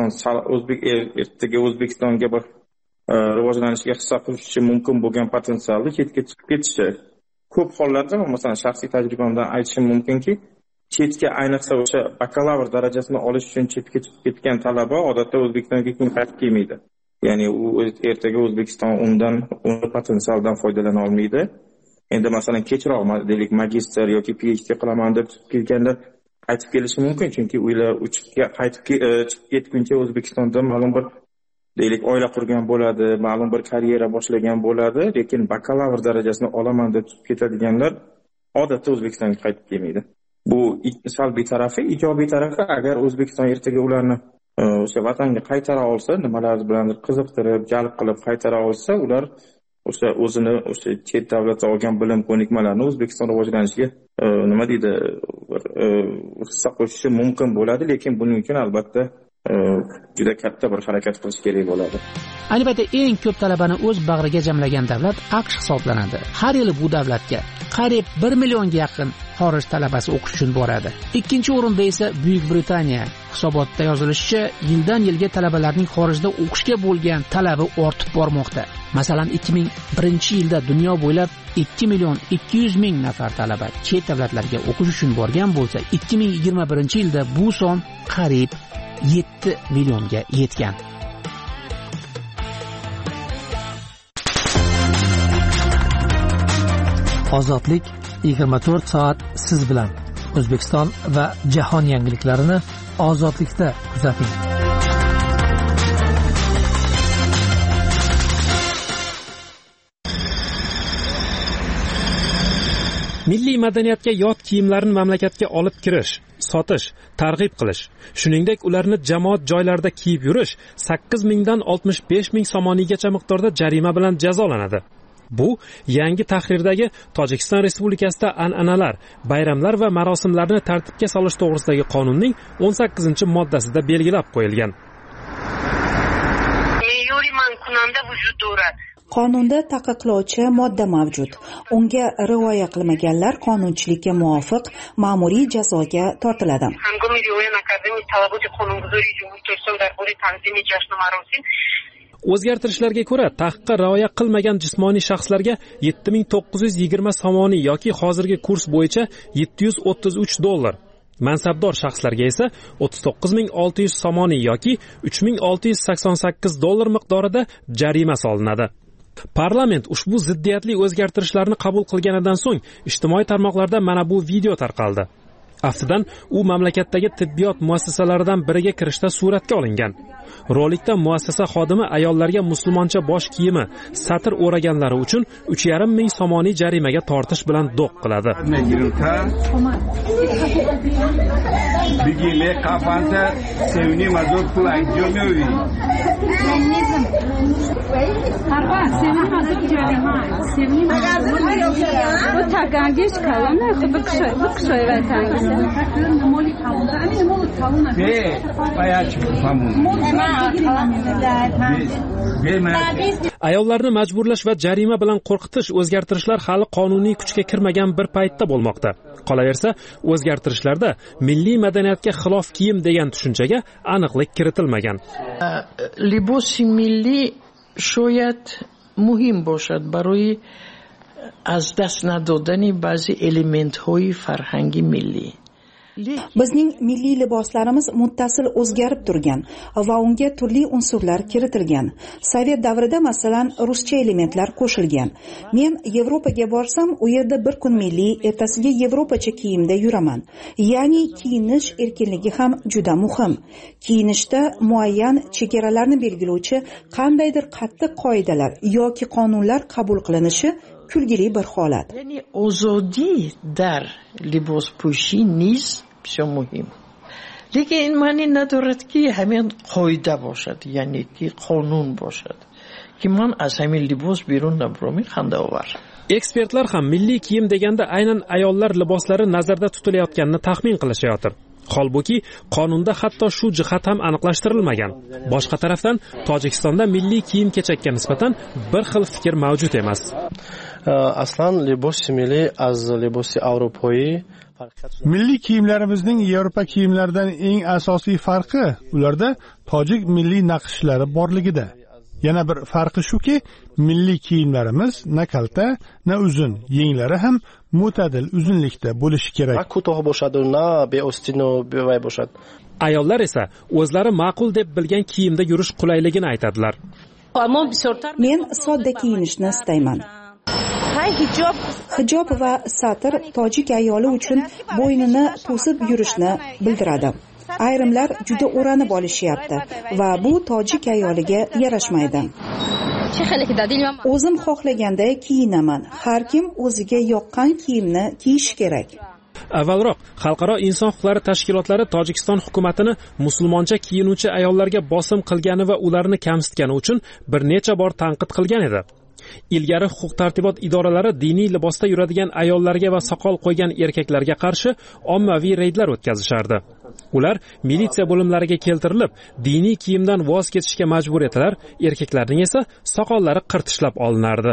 O'zbekistonga bir rivojlanishga hissa qo'shishi mumkin bo'lgan potensialni chetga chiqib ketishi. Ko'p hollarda, masalan, shaxsiy tajribamdan aytishim mumkinki, chetga ayniqsa o'sha bakalavr darajasini olish uchun chetga chiqib ketgan talaba odatda O'zbekistonga keyin qaytib kelmaydi. Ya'ni u ertaga O'zbekiston undan potensialdan foydalana olmaydi. Endi masalan kechroq deylik magistr yoki PhD qilaman deb chiqib kelganda qaytib kelishi mumkin, chunki ular qaytib chiqib ketguncha O'zbekistonda ma'lum bir deylik oila qurgan bo'ladi, ma'lum bir karyera boshlagan bo'ladi, lekin bakalavr darajasini olaman deb chiqib ketadiganlar odatda O'zbekistonga qaytib kelmaydi. Bu salbiy tarafi. Ijobiy tarafi, agar O'zbekiston ertaga ularni o'sha vatanga qaytara olsa, nimalar bilandir qiziqtirib, jalb qilib qaytara olsa, ular o'zini chet davlatda olgan bilim ko'nikmalarini O'zbekiston rivojlanishiga nima deydi, hissa qo'shishi mumkin bo'ladi, lekin buning uchun albatta juda katta bir harakat qilish kerak bo'ladi. Ayni paytda eng ko'p talabani o'z bag'riga jamlagan davlat AQSh hisoblanadi. Har yili bu davlatga qariyb 1 millionga yaqin xorij talabasi o'qish uchun boradi. Ikkinchi o'rinda esa Buyuk Britaniya. Hisobotda yozilishicha, yildan yilga talabalarning xorijda o'qishga bo'lgan talabi ortib bormoqda. Masalan, 2001-yilda dunyo bo'ylab 2 million 200 ming nafar talaba chet davlatlarga o'qish uchun borgan bo'lsa, 2021-yilda bu son qariyb 7 millionga yetgan. Ozodlik 24 soat siz bilan. O'zbekiston va jahon yangiliklarini Ozodlikda kuzating. Milliy madaniyatga yot kiyimlarni mamlakatga olib kirish, sotish, targ'ib qilish, shuningdek ularni jamoat joylarida kiyib yurish 8 mingdan 65 ming somoniygacha miqdorda jarima bilan jazolanadi. Bu yangi tahrirdagi Tojikiston Respublikasida an'analar, bayramlar va marosimlarni tartibga solish to'g'risidagi qonunning 18-moddasida belgilab qo'yilgan. Qonunda taqiqlovchi modda mavjud. Unga rioya qilmaganlar qonunchilikka muvofiq ma'muriy jazoga tortiladi. O'zgartirishlarga ko'ra, taqiqqa rioya qilmagan jismoniy shaxslarga 7920 somoniy yoki hozirgi kurs bo'yicha $733, mansabdor shaxslarga esa 39600 somoniy yoki $3688 miqdorida jarima solinadi. Parlament ushbu ziddiyatli o'zgartirishlarni qabul qilganidan so'ng ijtimoiy tarmoqlarda mana bu video tarqaldi. Aftidan u mamlakatdagi tibbiyot muassasalaridan biriga kirishda suratga olingan. Rolikda muassasa xodimi ayollarga musulmoncha bosh kiyimi, satr o'raganlari uchun 3,5 ming somoniy jarimaga tortish bilan do'q qiladi. Ayollarni majburlash va jarima bilan qo'rqitish o'zgartirishlar hali qonuniy kuchga kirmagan bir paytda bo'lmoqda. Qolaversa, o'zgartirishlarda milliy madaniyatga xilof kiyim degan tushunchaga aniqlik kiritilmagan. Libosi milliy shoyat muhim bo'ladi baroy az dast nadodani ba'zi elementhoyi farhangi milliy. Bizning milliy liboslarimiz muttasil o'zgarib turgan va unga turli unsurlar kiritilgan. Sovet davrida masalan ruscha elementlar qo'shilgan. Men Yevropaga borsam, u yerda bir kun milliy, ertasiga yevropacha kiyimda yuraman. Ya'ni kiyinish erkinligi ham juda muhim. Kiyinishda muayyan chegaralarni belgilovchi qandaydir qattiq qoidalar yoki qonunlar qabul qilinishi kulgili bir holat. Ya'ni ozodi dar libos pushi niz بسیار مهم. لیکن این معنی ندارد که همین قاعده باشد، یعنی که قانون باشد که من از همین لباس بیرون نبرم. خنده آور. Ekspertlar ham milliy kiyim deganda aynan ayollar liboslari nazarda tutilayotganini taxmin qilishayotir. Holbuki qonunda hatto shu jihat ham aniqlashtirilmagan. Boshqa tarafdan Tojikistonda milliy kiyim-kechakka nisbatan bir xil fikr mavjud emas. Aslan libosi milliy az libosi avropoyi Milliy kiyimlarimizning Yevropa kiyimlaridan eng asosiy farqi ularda tojik milliy naqshlari borligida. Yana bir farqi shuki, milliy kiyimlarimiz na kalta, na uzun, yenglari ham mo'tadil uzunlikda bo'lishi kerak. Ko'toq bo'ladi, na beostino bevay bo'ladi. Ayollar esa o'zlari ma'qul deb bilgan kiyimda yurish qulayligini aytadilar. Men sodda kiyinishni istayman. Hijob va satr tojik ayoli uchun bo'ynini to'sib yurishni bildiradi. Ayrimlar juda o'ranib olishyapti va bu tojik ayoliga yarashmaydi. O'zim xohlaganday kiyinaman. Har kim o'ziga yoqqan kiyimni kiyish kerak. Avvalroq xalqaro inson huquqlari tashkilotlari Tojikiston hukumatini musulmoncha kiyinuvchi ayollarga bosim qilgani va ularni kamsitgani uchun bir necha bor tanqid qilgan edi. Ilgari huquq-tartibot idoralari diniy libosda yuradigan ayollarga va soqol qo'ygan erkaklarga qarshi ommaviy reydlar o'tkazishardi. Ular militsiya bo'limlariga keltirilib, diniy kiyimdan voz kechishga majbur etilar, erkaklarning esa soqollari qirtishlab olinardi.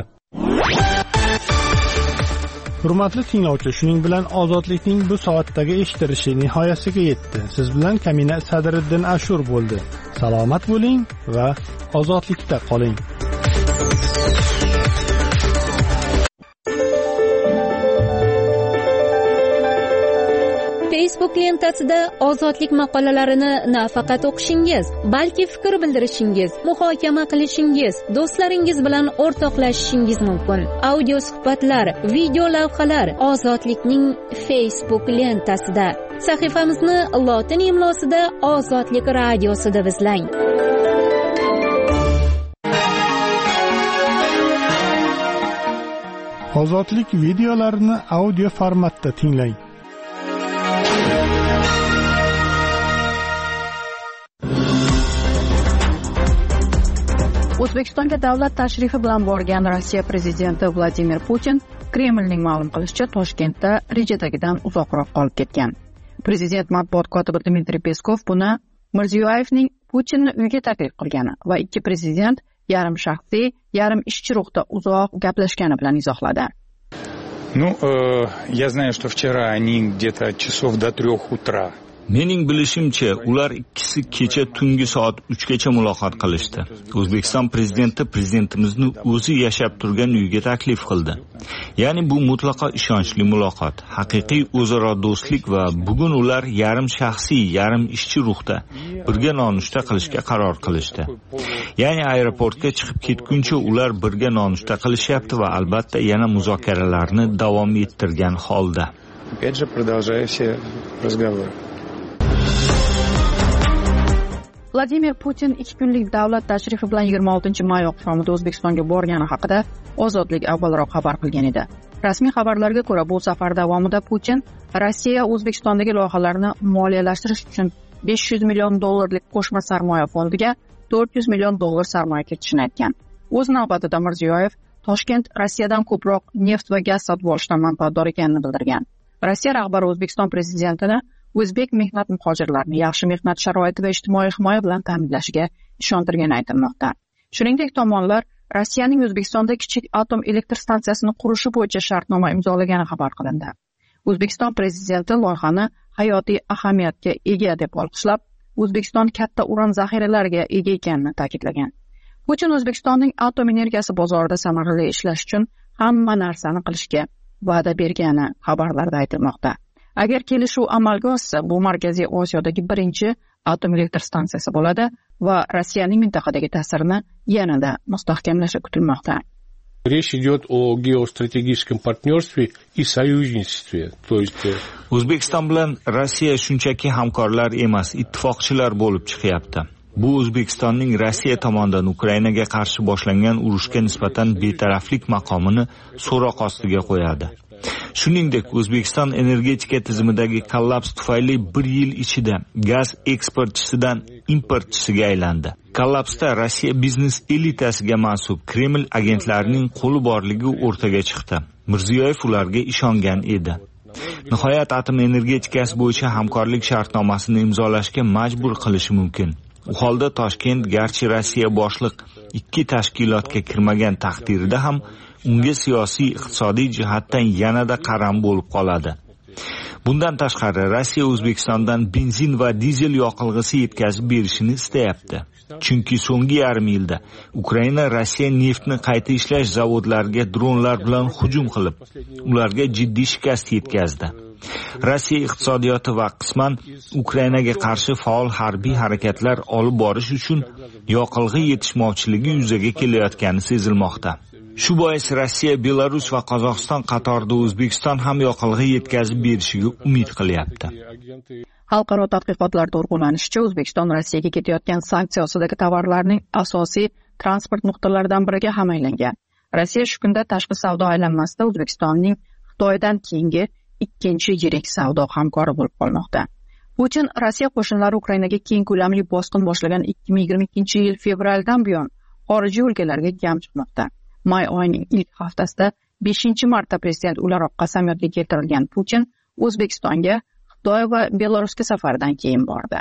Hurmatli tinglovchi, shuning bilan ozodlikning bu soatdagi eshitilishi nihoyasiga yetdi. Siz bilan Kamina Sadriddin Ashur bo'ldi. Salomat bo'ling va ozodlikda qoling. Facebook lentasida ozodlik maqolalarini nafaqat o'qishingiz, balki fikr bildirishingiz, muhokama qilishingiz, do'stlaringiz bilan o'rtoqlashishingiz mumkin. Audio suhbatlar, video lavhalar ozodlikning Facebook lentasida. Sahifamizni lotin imlosida Ozodlik radiosi deb izlang. Ozodlik videolarini audio formatda tinglang. O'zbekistonga davlat tashrifi bilan borgan Rossiya prezidenti Vladimir Putin Kremlning ma'lum qilishicha Toshkentda rejadagidan uzoqroq qolib ketgan. Prezident matbuot kotibi Dmitriy Peskov buni Mirziyoyevning Putinni uyga taklif qilgani va ikki prezident yarim shaxsiy, yarim ishchi ruhda uzoq gaplashgani bilan izohladi. Я знаю, что вчера они где-то часов до 3 утра. Mening bilishimcha, ular ikkisi kecha tungi soat 3 gacha muloqot qilishdi. O'zbekiston prezidentimizni o'zi yashab turgan uyga taklif qildi. Ya'ni bu mutlaqo ishonchli muloqot, haqiqiy o'zaro do'stlik va bugun ular yarim shaxsiy, yarim ishchi ruhda birga nonushta qilishga qaror qilishdi. Ya'ni aeroportga chiqib ketguncha ular birga nonushta qilishyapti va albatta yana muzokaralarni davom ettirgan holda. Опять же, продолжая все разговоры. Vladimir Putin 2 kunlik davlat tashrifi bilan 26-may oqshomida O'zbekistonga borgani haqida Ozodlik avvalroq xabar qilgan edi. Rasmiy xabarlarga ko'ra, bu safar davomida Putin Rossiya O'zbekistondagi loyihalarni moliyalashtirish uchun $500 million qo'shma sarmoya fondiga $400 million sarmoya kiritishini aytgan. O'z navbatida Mirziyoyev Toshkent Rossiyadan ko'proq neft va gaz sotib olishdan manfaatdor ekanini bildirgan. Rossiya rahbari O'zbekiston prezidentini o'zbek mehnat muhojirlarini yaxshi mehnat sharoiti va ijtimoiy himoya bilan ta'minlashiga ishontirgani aytilmoqda. Shuningdek, tomonlar Rossiyaning O'zbekistonda kichik atom elektr stansiyasini qurishi bo'yicha shartnoma imzolagani xabar qilindi. O'zbekiston prezidenti loyihani hayotiy ahamiyatga ega deb olqishlab, O'zbekiston katta uran zaxiralariga ega ekanini ta'kidlagan. Putin O'zbekistonning atom energiyasi bozorida samarali ishlash uchun hamma narsani qilishga va'da bergani xabarlarda aytilmoqda. Agar kelishuv amalga oshsa, bu Markaziy Osiyodagi birinchi atom elektr stansiyasi bo'ladi va Rossiyaning mintaqadagi ta'sirini yanada mustahkamlashi kutilmoqda. Речь идет о геостратегическом партнерстве и союзничестве. То есть O'zbekiston bilan Rossiya shunchaki hamkorlar emas, ittifoqchilar bo'lib chiqyapti. Bu O'zbekistonning Rossiya tomonidan Ukrainaga qarshi boshlangan urushga nisbatan betaraflik maqomini so'roq ostiga qo'yadi. Shuningdek, O'zbekiston energetika tizimidagi kollaps tufayli 1 yil ichida gaz eksportchisidan importchisiga aylandi. Kollapsda Rossiya biznes elitasiga mansub Kreml agentlarining qo'li borligi o'rtaga chiqdi. Mirziyoyev ularga ishongan edi. Nihoyat atom energetikasi bo'yicha hamkorlik shartnomasini imzolashga majbur qilishi mumkin. U holda Toshkent garchi Rossiya boshliq ikki tashkilotga kirmagan taqdirida ham unga siyosiy iqtisodiy jihatdan yanada qaram bo'lib qoladi. Bundan tashqari Rossiya O'zbekistondan benzin va dizel yoqilg'isi yetkazib berishini istayapti. Chunki so'nggi yarim yilda Ukraina Rossiya neftni qayta ishlash zavodlariga dronlar bilan hujum qilib, ularga jiddiy shikast yetkazdi. Rossiya iqtisodiyoti va qisman Ukrainaga qarshi faol harbiy harakatlar olib borish uchun yoqilg'i yetishmovchiligi yuzaga kelayotgani sezilmoqda. Shu bois Rossiya, Belarus va Qozog'iston qatorida O'zbekiston ham yoqilg'i yetkazib berishiga umid qilyapti. Xalqaro tadqiqotlarda o'rg'ulanishicha, O'zbekiston Rossiyaga ketayotgan sanksiya ostidagi tovarlarning asosiy transport nuqtalaridan biriga ham aylangan. Rossiya shu kunda tashqi savdo aylanmasida O'zbekistonning Xitoydan keyingi ikkinchi yirik savdo hamkori bo'lib qolmoqda. Putin Rossiya qo'shinlari Ukrainaga keng ko'lamli bosqin boshlagan 2022-yil fevraldan buyon xorijiy o'lkalarga kam chiqmoqda. May oyining ilk haftasida 5-marta prezident o'laroq qasamyodga keltirilgan Putin O'zbekistonga, Xitoy va Belarusga safaridan keyin bordi.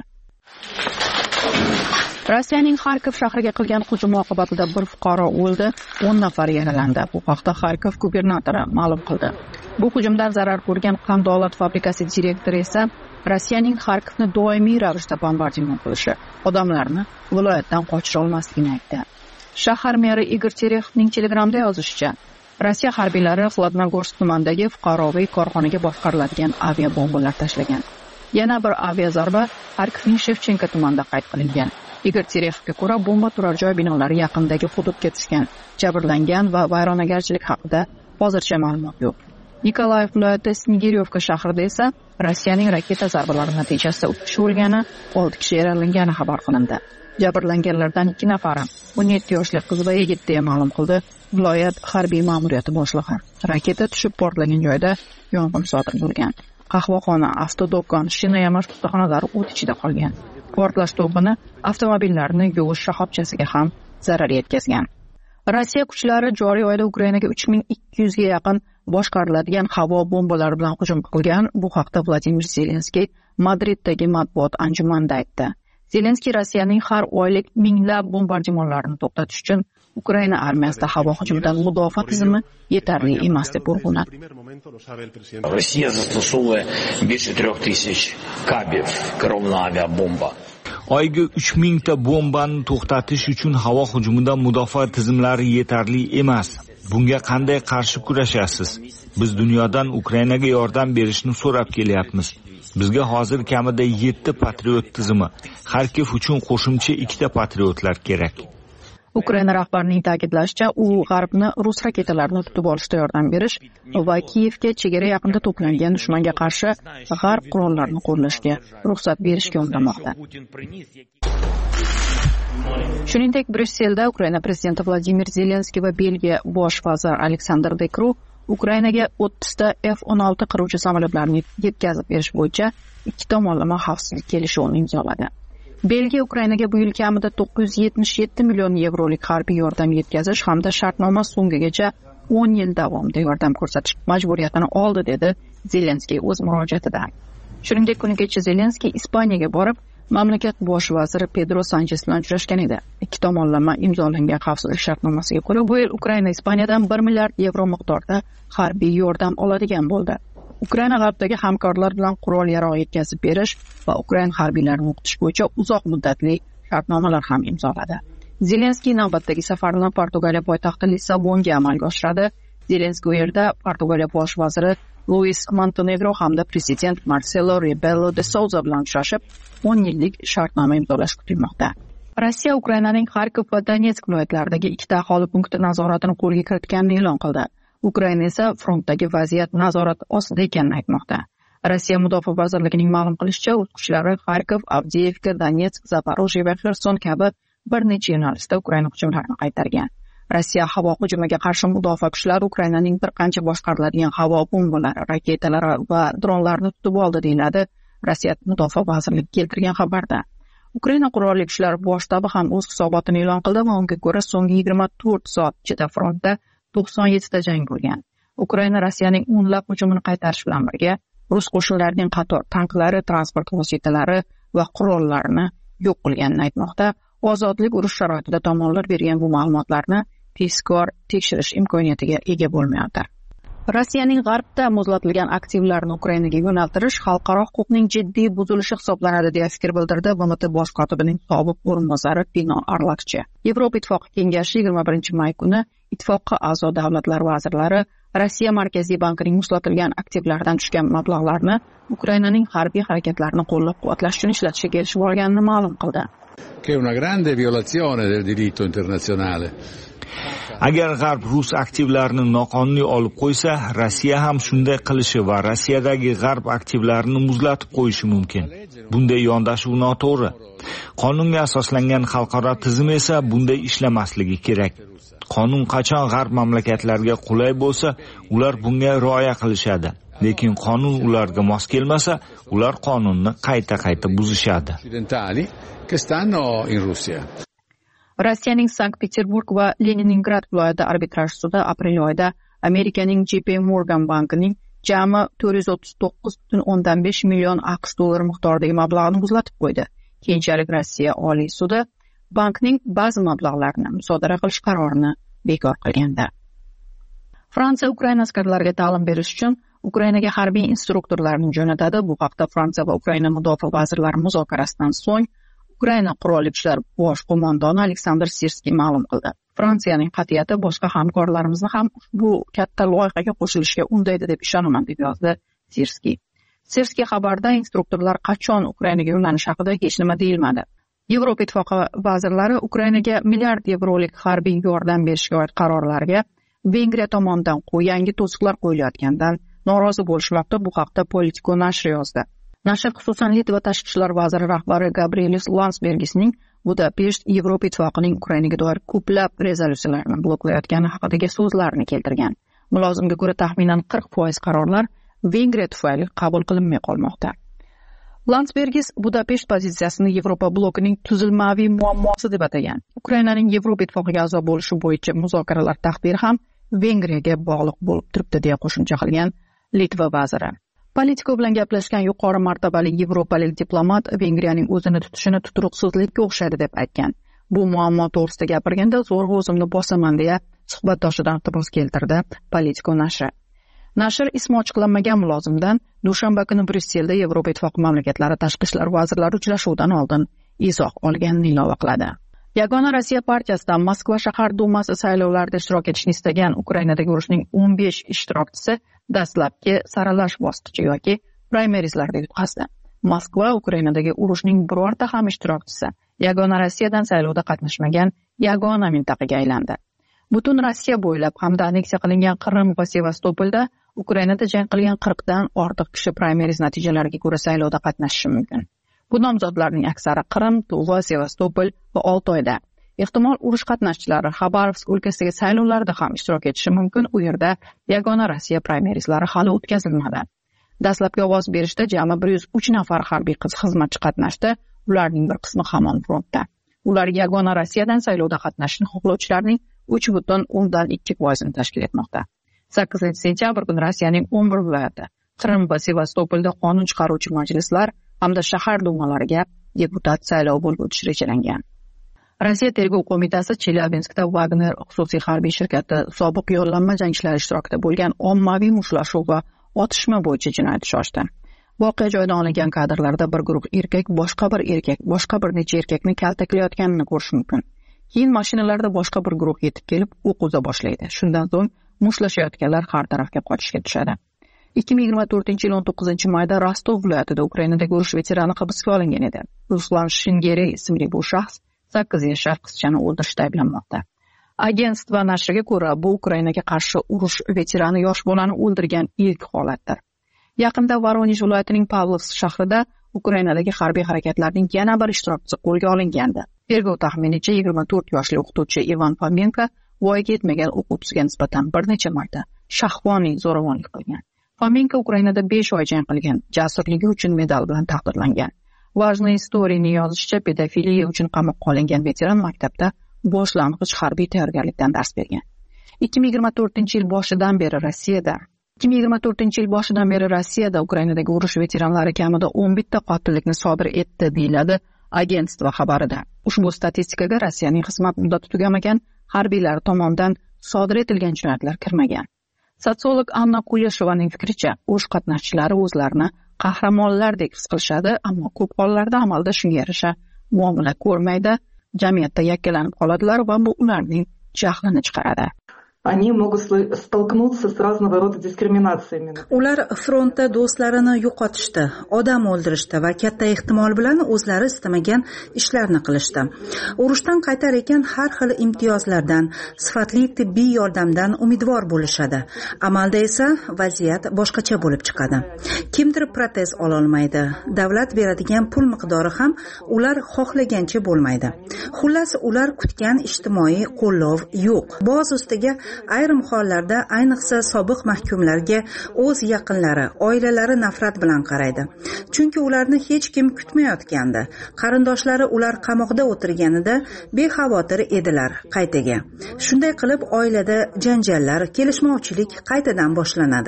Rossiyaning Xarkov shahriga qilgan hujum oqibatida bir fuqaro o'ldi, 10 nafar yaralandi. Bu haqda Xarkov gubernatori ma'lum qildi. Bu hujumdan zarar ko'rgan qandolat fabrikasi direktori esa Rossiyaning Xarkovni doimiy ravishda bombardimon qilishi, odamlarni viloyatdan qochira olmasligini aytdi. Shahar meri Igor Terexovning Telegramda yozishicha, Rossiya harbiylari Xladnogorsk tumanidagi fuqaroviy korxonaga boshqariladigan aviabombalar tashlagan. Yana bir aviazarba Xarkovning Shevchenko tumanida qayd qilingan. Igor Terexovga ko'ra, bomba turar joy binolari yaqinidagi hududga tushgan. Jabrlangan va vayronagarchilik haqida hozircha ma'lumot yo'q. Nikolayev viloyati Snigiryovka shahrida esa Rossiyaning raketa zarbalari natijasida 3 kishi o'lgani, 6 kishi yaralangani xabar qilindi. Jabrlanganlardan 2 nafari 17 yoshli qiz va yigit deya ma'lum qildi viloyat harbiy ma'muriyati boshlig'i. Raketa tushib portlagan joyda yong'in sodir bo'lgan. Qahvaxona, avtodo'kon, shina yamash ustaxonalari o't ichida qolgan. Portlash to'pini avtomobillarni yuvish shoxobchasiga ham zarar yetkazgan. Rossiya kuchlari joriy oyda Ukrainaga 3200 ga yaqin boshqariladigan havo bombalari bilan hujum qilgan. Bu haqda Vladimir Zelenskiy Madriddagi matbuot anjumanida aytdi. Zelenskiy Rossiyaning har oylik minglab bombardimonlarni to'xtatish uchun Ukraina armiyasida havo hujumidan mudofaa tizimi yetarli emas deb urg'uladi. Rossiya zastosовує більше 3000 кабів керована авіабомба. Oyga 3000 ta bombani to'xtatish uchun havo hujumidan mudofaa tizimlari yetarli emas. Bunga qanday qarshi kurashasiz? Biz dunyodan Ukrainaga yordam berishni so'rab kelyapmiz. Bizga hozir kamida 7 patriot tizimi, Xarkov uchun qo'shimcha 2 ta patriotlar kerak. Ukraina rahbarining ta'kidlashicha, u G'arbni rus raketalarini tutib olishda yordam berish va Kiyevga chegara yaqinida to'plangan dushmanga qarshi G'arb qurollarini qo'llashga ruxsat berishga undamoqda. Shuningdek, Bryusselda Ukraina prezidenti Vladimir Zelenskiy va Belgiya bosh vaziri Alexander De Croo Ukrainaga 30 ta F-16 qiruvchi samolyotlarni yetkazib berish bo'yicha ikki tomonlama xavfsizlik kelishuvini imzoladi. Belgiya Ukrainaga bu yil kamida 977 million yevrolik harbiy yordam yetkazish hamda shartnoma so'ngigacha 10 yil davomida yordam ko'rsatish majburiyatini oldi, dedi Zelenskiy o'z murojaatida. Shuningdek, kuni kecha Zelenskiy Ispaniyaga borib, mamlakat bosh vaziri Pedro Sanchez bilan uchrashgan edi. Ikki tomonlama imzolangan xavfsizlik shartnomasiga ko'ra, bu yil Ukraina Ispaniyadan 1 milliard yevro miqdorida harbiy yordam oladigan bo'ldi. Ukraina g'arbdagi hamkorlar bilan qurol-yarog' yetkazib berish va Ukraina harbiylarini o'qitish bo'yicha uzoq muddatli shartnomalar ham imzoladi. Zelenskiy navbatdagi safarini Portugaliya poytaxti Lissabonga amalga oshiradi. Zelenskiy u yerda Portugaliya bosh vaziri Luis Montenegro hamda prezident Marcelo Rebelo de Souza bilan uchrashib, 10 yillik shartnoma imzolash kutilmoqda. Rossiya Ukrainaning Xarkov va Donetsk viloyatlaridagi 2 ta aholi punkti nazoratini qo'lga kiritganini e'lon qildi. Ukraina esa frontdagi vaziyat nazorat ostida ekanini aytmoqda. Rossiya mudofaa vazirligining ma'lum qilishicha, o'z kuchlari Xarkov, Avdiivka, Donetsk, Zaporojye va Xerson kabi bir necha yo'nalishda Ukraina hujumlarini qaytargan. Rossiya havo hujumiga qarshi mudofaa kuchlari Ukrainaning bir qancha boshqariladigan havo bombalari, raketalari va dronlarni tutib oldi, deyiladi Rossiya mudofaa vazirligi keltirgan xabarda. Ukraina qurolli kuchlari bosh shtabi ham o'z hisobotini e'lon qildi va unga ko'ra so'nggi 24 soat ichida frontda 97 ta jang bo'lgan. Ukraina Rossiyaning o'nlab hujumini qaytarish bilan birga rus qo'shinlarining qator tanklari, transport vositalari va qurollarini yo'q qilganini aytmoqda. Ozodlik urush sharoitida tomonlar bergan bu ma'lumotlarni tezkor tekshirish imkoniyatiga ega bo'lmayapti. Rossiyaning g'arbda muzlatilgan aktivlarni Ukrainaga yo'naltirish xalqaro huquqning jiddiy buzilishi hisoblanadi deya fikr bildirdi BMT bosh kotibining sobiq o'rinbosari Pino Arlakchi. Yevropa Ittifoqi kengashi 21-may kuni ittifoqqa a'zo davlatlar vazirlari Rossiya Markaziy bankining muzlatilgan aktivlardan tushgan mablag'larni Ukrainaning harbiy harakatlarini qo'llab-quvvatlash uchun ishlatishga kelishib olganini ma'lum qildi. Che è una grande violazione del diritto internazionale. Agar G'arb rus aktivlarini noqonuniy olib qo'ysa, Rossiya ham shunday qilishi va Rossiyadagi G'arb aktivlarini muzlatib qo'yishi mumkin. Bunday yondashuv noto'g'ri. Qonunga asoslangan xalqaro tizim esa bunday ishlamasligi kerak. Qonun qachon G'arb mamlakatlariga qulay bo'lsa, ular bunga rioya qilishadi. lekin qonun ularga mos kelmasa, ular qonunni qayta buzishadi. Rossiyaning Sankt-Peterburg va Leningrad viloyati arbitraj sudi aprel oyida Amerikaning JP Morgan bankining jami 439,5 million AQSh dollari miqdoridagi mablag'ni muzlatib qo'ydi. Keyinchalik Rossiya Oliy sudi bankning ba'zi mablag'larini musodara qilish qarorini bekor qilgandi. Fransiya Ukraina askarlariga ta'lim berish uchun Ukrainaga harbiy instruktorlarni jo'natadi. Bu haqda Fransiya va Ukraina mudofaa vazirlari muzokarasidan so'ng Ukraina qurolli kuchlar bosh qo'mondoni Aleksandr Sirskiy ma'lum qildi. Fransiyaning qat'iyati boshqa hamkorlarimizni ham bu katta loyihaga qo'shilishga undaydi deb ishonaman, deb yozdi Sirskiy. Sirskiy xabarda instruktorlar qachon Ukrainaga yo'llanish haqida hech nima deyilmadi. Yevropa Ittifoqi vazirlari Ukrainaga milliard yevrolik harbiy yordam berishga oid qarorlarga Vengriya tomonidan yangi to'siqlar qo'yilayotganidan norozi bo'lishmoqda. Bu haqda Politico nashri yozdi. Nashr xususan Litva tashqi ishlar vaziri rahbari Gabrielis Landsbergisning Budapesht Yevropa Ittifoqining Ukrainaga doir ko'plab rezolyutsiyalarni bloklayotgani haqidagi so'zlarini keltirgan. Mulozimga ko'ra taxminan 40% qarorlar Vengriya tufayli qabul qilinmay qolmoqda. Landsbergis Budapesht pozitsiyasini Yevropa blokining tuzilmaviy muammosi deb atagan. Ukrainaning Yevropa Ittifoqiga a'zo bo'lishi bo'yicha muzokaralar taqdiri ham Vengriyaga bog'liq bo'lib turibdi, deya qo'shimcha qilgan Litva vaziri. Politico bilan gaplashgan yuqori martabali yevropalik diplomat Vengriyaning o'zini tutishini tuturuqsizlikka o'xshaydi deb aytgan. Bu muammo to'g'risida gapirganda zo'rg'a o'zimni bosaman, deya suhbatdoshidan iqtibos keltirdi Politico nashri. Nashr ismi ochiqlanmagan mulozimdan dushanba kuni Bryusselda Yevropa Ittifoqi mamlakatlari tashqi ishlar vazirlari uchrashuvidan oldin izoh olganini ilova qiladi. Yagona Rossiya partiyasidan Moskva shahar dumasi saylovlarida ishtirok etishni istagan Ukrainadagi urushning 15 ishtirokchisi dastlabki saralash bosqichi yoki primarizlarda yutqazdi. Moskva Ukrainadagi urushning birorta ham ishtirokchisi Yagona Rossiyadan saylovda qatnashmagan yagona mintaqaga aylandi. Butun Rossiya bo'ylab hamda aneksiya qilingan Qrim va Sevastopolda Ukrainada jang qilgan 40 dan ortiq kishi primariz natijalariga ko'ra saylovda qatnashishi mumkin. Bu nomzodlarning aksari Qrim, Tuva, Sevastopol va Oltoyda. Ehtimol urush qatnashchilari Xabarovsk o'lkasidagi saylovlarda ham ishtirok etishi mumkin. U yerda Yagona Rossiya primarizlari hali o'tkazilmadi. Dastlabki ovoz berishda jami 103 nafar harbiy xizmatchi qatnashdi. Ularning bir qismi hamon frontda. Ular Yagona Rossiyadan saylovda qatnashishni xohlovchilarning 3,2% tashkil etmoqda. 8 sentyabr kuni Rossiyaning 11 viloyati, Qrim va Sevastopolda qonun chiqaruvchi majlislar hamda shahar dumalariga deputat saylovi bo'lib o'tishi rejalangan. Rossiya tergov qo'mitasi Chelyabinskda Wagner xususiy harbiy shirkati sobiq yollanma jangchilari ishtirokida bo'lgan ommaviy mushtlashuv va otishma bo'yicha jinoyat ishi ochdi. Voqea joyidan olingan kadrlarda bir guruh erkak boshqa bir necha erkakni kaltaklayotganini ko'rish mumkin. Keyin mashinalarda boshqa bir guruh yetib kelib o'q uza boshlaydi. Shundan so'ng mushtlashayotganlar har tarafga qochishga tushadi. 2024-yil 19-mayda Rostov viloyatida Ukrainadagi urush veterani hibsga olingan edi. Ruslan Shingeri ismli bu shaxs 8 yashar qizchani o'ldirishda ayblanmoqda. Agentство nashriga ko'ra, bu Ukrainaga qarshi urush veterani yosh bolani o'ldirgan ilk holatdir. Yaqinda Voronezh viloyatining Pavlovsk shahrida Ukrainadagi harbiy harakatlarning yana bir ishtirokchisi qo'lga olingandi. Tergov taxminicha 24 yoshli o'qituvchi Ivan Fomenko voyaga yetmagan o'quvchisiga nisbatan bir necha marta shahvoniy zo'ravonlik qilgan. Fomenko Ukrainada 5 oy jang qilgan, jasurligi uchun medal bilan taqdirlangan. Важная историяni yozishicha, pedofiliya uchun qamoqqa olingan veteran maktabda boshlang'ich harbiy tayyorgarlikdan dars bergan. 2024-yil boshidan beri Rossiyada Ukrainadagi urush veteranlari kamida 11 ta qotillikni sodir etdi, deyiladi agentство xabarida. Ushbu statistikaga Rossiyaning xizmat muddati tugamagan harbiylar tomonidan sodir etilgan jinoyatlar kirmagan. Sotsiolog Anna Kuleshovaning fikricha, urush qatnashchilari o'zlarini qahramonlardek his qilishadi, ammo ko'p hollarda amalda shunga yarasha muomala ko'rmaydi, jamiyatda yakkalanib qoladilar va bu ularning jahlini chiqaradi. Они могут столкнуться с разного рода дискриминациями. Ular frontda do'stlarini yo'qotishdi, odam o'ldirishdi va katta ehtimol bilan o'zlari istamagan ishlarni qilishdi. Urushdan qaytar ekan har xil imtiyozlardan, sifatli tibbiy yordamdan umidvor bo'lishadi. Amalda esa vaziyat boshqacha bo'lib chiqadi. Kimdir protez ola olmaydi. Davlat beradigan pul miqdori ham ular xohlagancha bo'lmaydi. Xullas, ular kutgan ijtimoiy qo'llov yo'q. Boz ustiga ayrim hollarda ayniqsa sobiq mahkumlarga o'z yaqinlari, oilalari nafrat bilan qaraydi. Chunki ularni hech kim kutmayotgandi. Qarindoshlari ular qamoqda o'tirganida bexavotir edilar qaytaga. Shunday qilib oilada janjallar, kelishmovchilik qaytadan boshlanadi.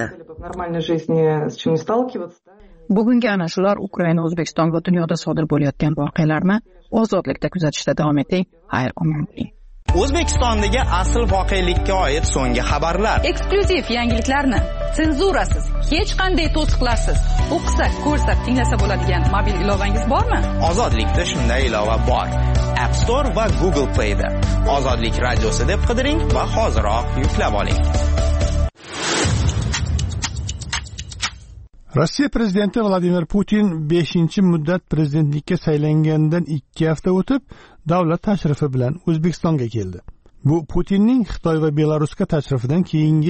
Bugungi ana shular Ukraina, O'zbekiston va dunyoda sodir bo'layotgan voqealarni ozodlikda kuzatishda davom eting. Xayr, omon bo'ling. O'zbekistondagi asl voqelikka oid so'nggi xabarlar. Eksklyuziv yangiliklarni senzurasiz, hech qanday to'siqlarsiz o'qisak, ko'rsak, tinglasa bo'ladigan mobil ilovangiz bormi? Ozodlikda shunday ilova bor. App Store va Google Play'da. Ozodlik radiosi deb qidiring va hoziroq yuklab oling. Rossiya prezidenti Vladimir Putin 5-muddat prezidentlikka saylangandan 2 hafta o'tib davlat tashrifi bilan O'zbekistonga keldi. Bu Putinning Xitoy va Belarusga tashrifidan keyingi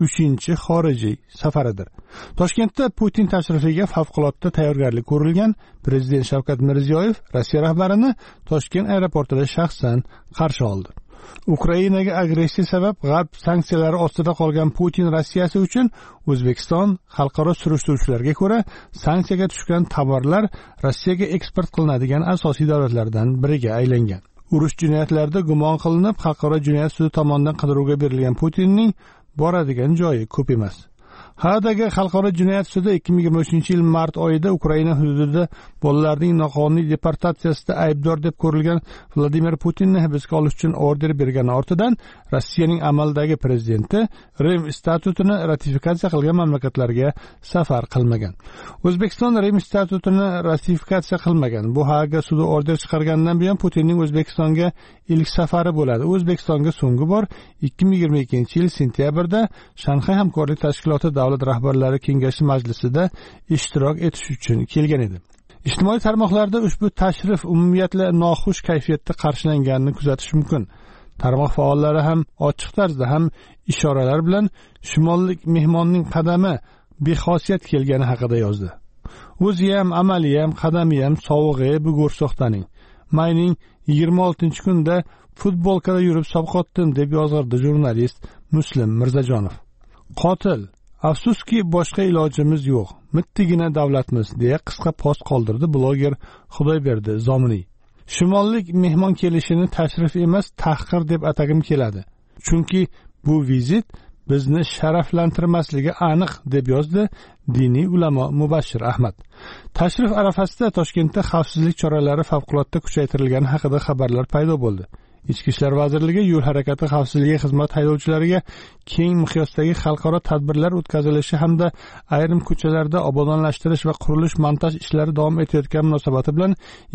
3-xorijiy safaridir. Toshkentda Putin tashrifiga favqulodda tayyorgarlik ko'rilgan. Prezident Shavkat Mirziyoyev Rossiya rahbarini Toshkent aeroportida shaxsan qarshi oldi. Ukrainaga agressiya sabab g'arb sanksiyalari ostida qolgan Putin Rossiyasi uchun O'zbekiston xalqaro surishtiruvchilarga ko'ra sanksiyaga tushgan tovarlar Rossiyaga eksport qilinadigan asosiy davlatlardan biriga aylangan. Urush jinoyatlarida gumon qilinib, xalqaro jinoyat sudi tomonidan qidiruvga berilgan Putinning boradigan joyi ko'p emas. Haadagi xalqaro jinoyat sudi 2023-yil mart oyida Ukraina hududida bolalarning noqonuniy deportatsiyasida aybdor deb ko'rilgan Vladimir Putinni hibsga olish uchun order bergani ortidan Rossiyaning amaldagi prezidenti Rim statutini ratifikatsiya qilgan mamlakatlarga safar qilmagan. O'zbekiston Rim statutini ratifikatsiya qilmagan. Bu Haaga sudi order chiqargandan buyon Putinning O'zbekistonga ilk safari bo'ladi. O'zbekistonga so'nggi bor 2022-yil sentyabrda Shanxay hamkorlik tashkiloti davlat rahbarlari kengashi majlisida ishtirok etish uchun kelgan edi. Ijtimoiy tarmoqlarda ushbu tashrif umumiyatla noxush kayfiyatda qarshilanganini kuzatish mumkin. Tarmoq faollari ham ochiq tarzda ham ishoralar bilan shimollik mehmonning qadami bexosiyat kelgani haqida yozdi. O'zi ham, amali ham, qadami ham sovug'i bu go'rsoqtaning. Mayning 26-kunda futbolkada yurib sovqotdim deb yozg'irdi jurnalist Muslim Mirzajonov. Qotil, afsuski boshqa ilojimiz yo'q. Mittigina davlatmiz deya qisqa post qoldirdi bloger Xudoyberdi Zominiy. Shimollik mehmon kelishini tashrif emas, tahqir deb atagim keladi. Chunki bu vizit bizni sharaflantirmasligi aniq deb yozdi diniy ulamo Mubashshir Ahmad. Tashrif arafasida Toshkentda xavfsizlik choralari favqulodda kuchaytirilgani haqida xabarlar paydo bo'ldi. Ichki ishlar vazirligi yo'l harakati xavfsizligi xizmat haydovchilariga keng miqyosdagi xalqaro tadbirlar o'tkazilishi hamda ayrim ko'chalarda obodonlashtirish va qurilish montaj ishlari davom etayotgani munosabati bilan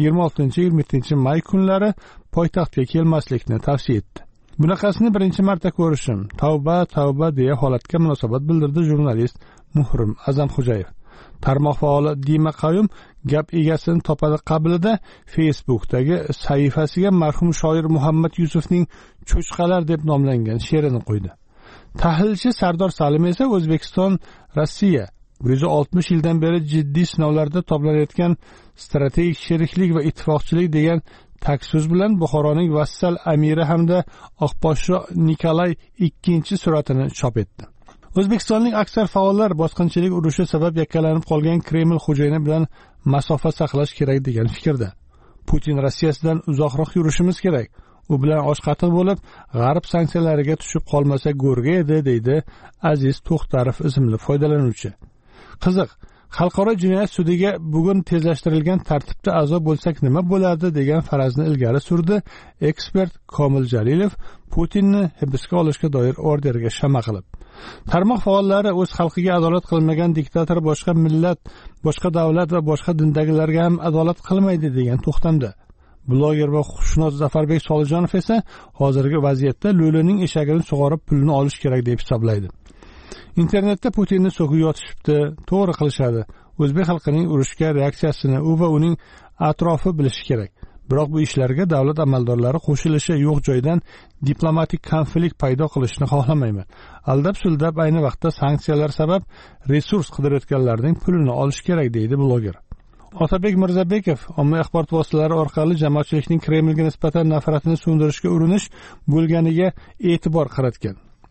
26-27 may kunlari poytaxtga kelmaslikni tavsiya etdi. Bunaqasini birinchi marta ko'rishim, tavba deya holatga munosabat bildirdi jurnalist Muhrim Azamxo'jayev. Tarmoq faoli Dima Qayum gap egasini topadi qabilida Facebook'dagi sahifasiga marhum shoir Muhammad Yusufning Cho'chqalar deb nomlangan she'rini qo'ydi. Tahlilchi Sardor Salim esa O'zbekiston Rossiya 160 yildan beri jiddiy sinovlarda toblanayotgan strategik sheriklik va ittifoqchilik degan takso'z bilan Buxoroning vassal amiri hamda Oqposhsho Nikolay II suratini chop etdi. O'zbekistonning aksar faollar bosqinchilik urushi sabab yakkalanib qolgan Kreml xo'jayini bilan masofa saqlash kerak degan fikrda. Putin Rossiyasidan uzoqroq yurishimiz kerak. U bilan oshqatiq bo'lib, g'arb sanksiyalariga tushib qolmasa go'rga edi, deydi Aziz To'xtarov ismli foydalanuvchi. Qiziq, xalqaro jinoyat sudiga bugun tezlashtirilgan tartibda a'zo bo'lsak nima bo'ladi degan farazni ilgari surdi ekspert Komil Jalilov Putinni hibsga olishga doir orderga shama qilib. Tarmoq faollari o'z xalqiga adolat qilmagan diktator boshqa millat, boshqa davlat va boshqa dindagilarga ham adolat qilmaydi degan to'xtamda. Bloger va huquqshunos Zafarbek Solijonov esa hozirgi vaziyatda lo'lining eshagini sug'orib pulni olish kerak deb hisoblaydi. Internetda Putinni so'kib yotishibdi, to'g'ri qilishadi. O'zbek xalqining urushga reaksiyasini u va uning atrofi bilishi kerak. Biroq bu ishlarga davlat amaldorlari qo'shilishi yo'q joydan diplomatik konflikt paydo qilishni xohlamayman. Aldab-suldab ayni vaqtda sanksiyalar sabab resurs qidirayotganlarning pulini olish kerak deydi bloger. Otabek Mirzabekov ommaviy axborot vositalari orqali jamoatchilikning Kremlga nisbatan nafratini so'ndirishga urinish bo'lganiga e'tibor qaratgan.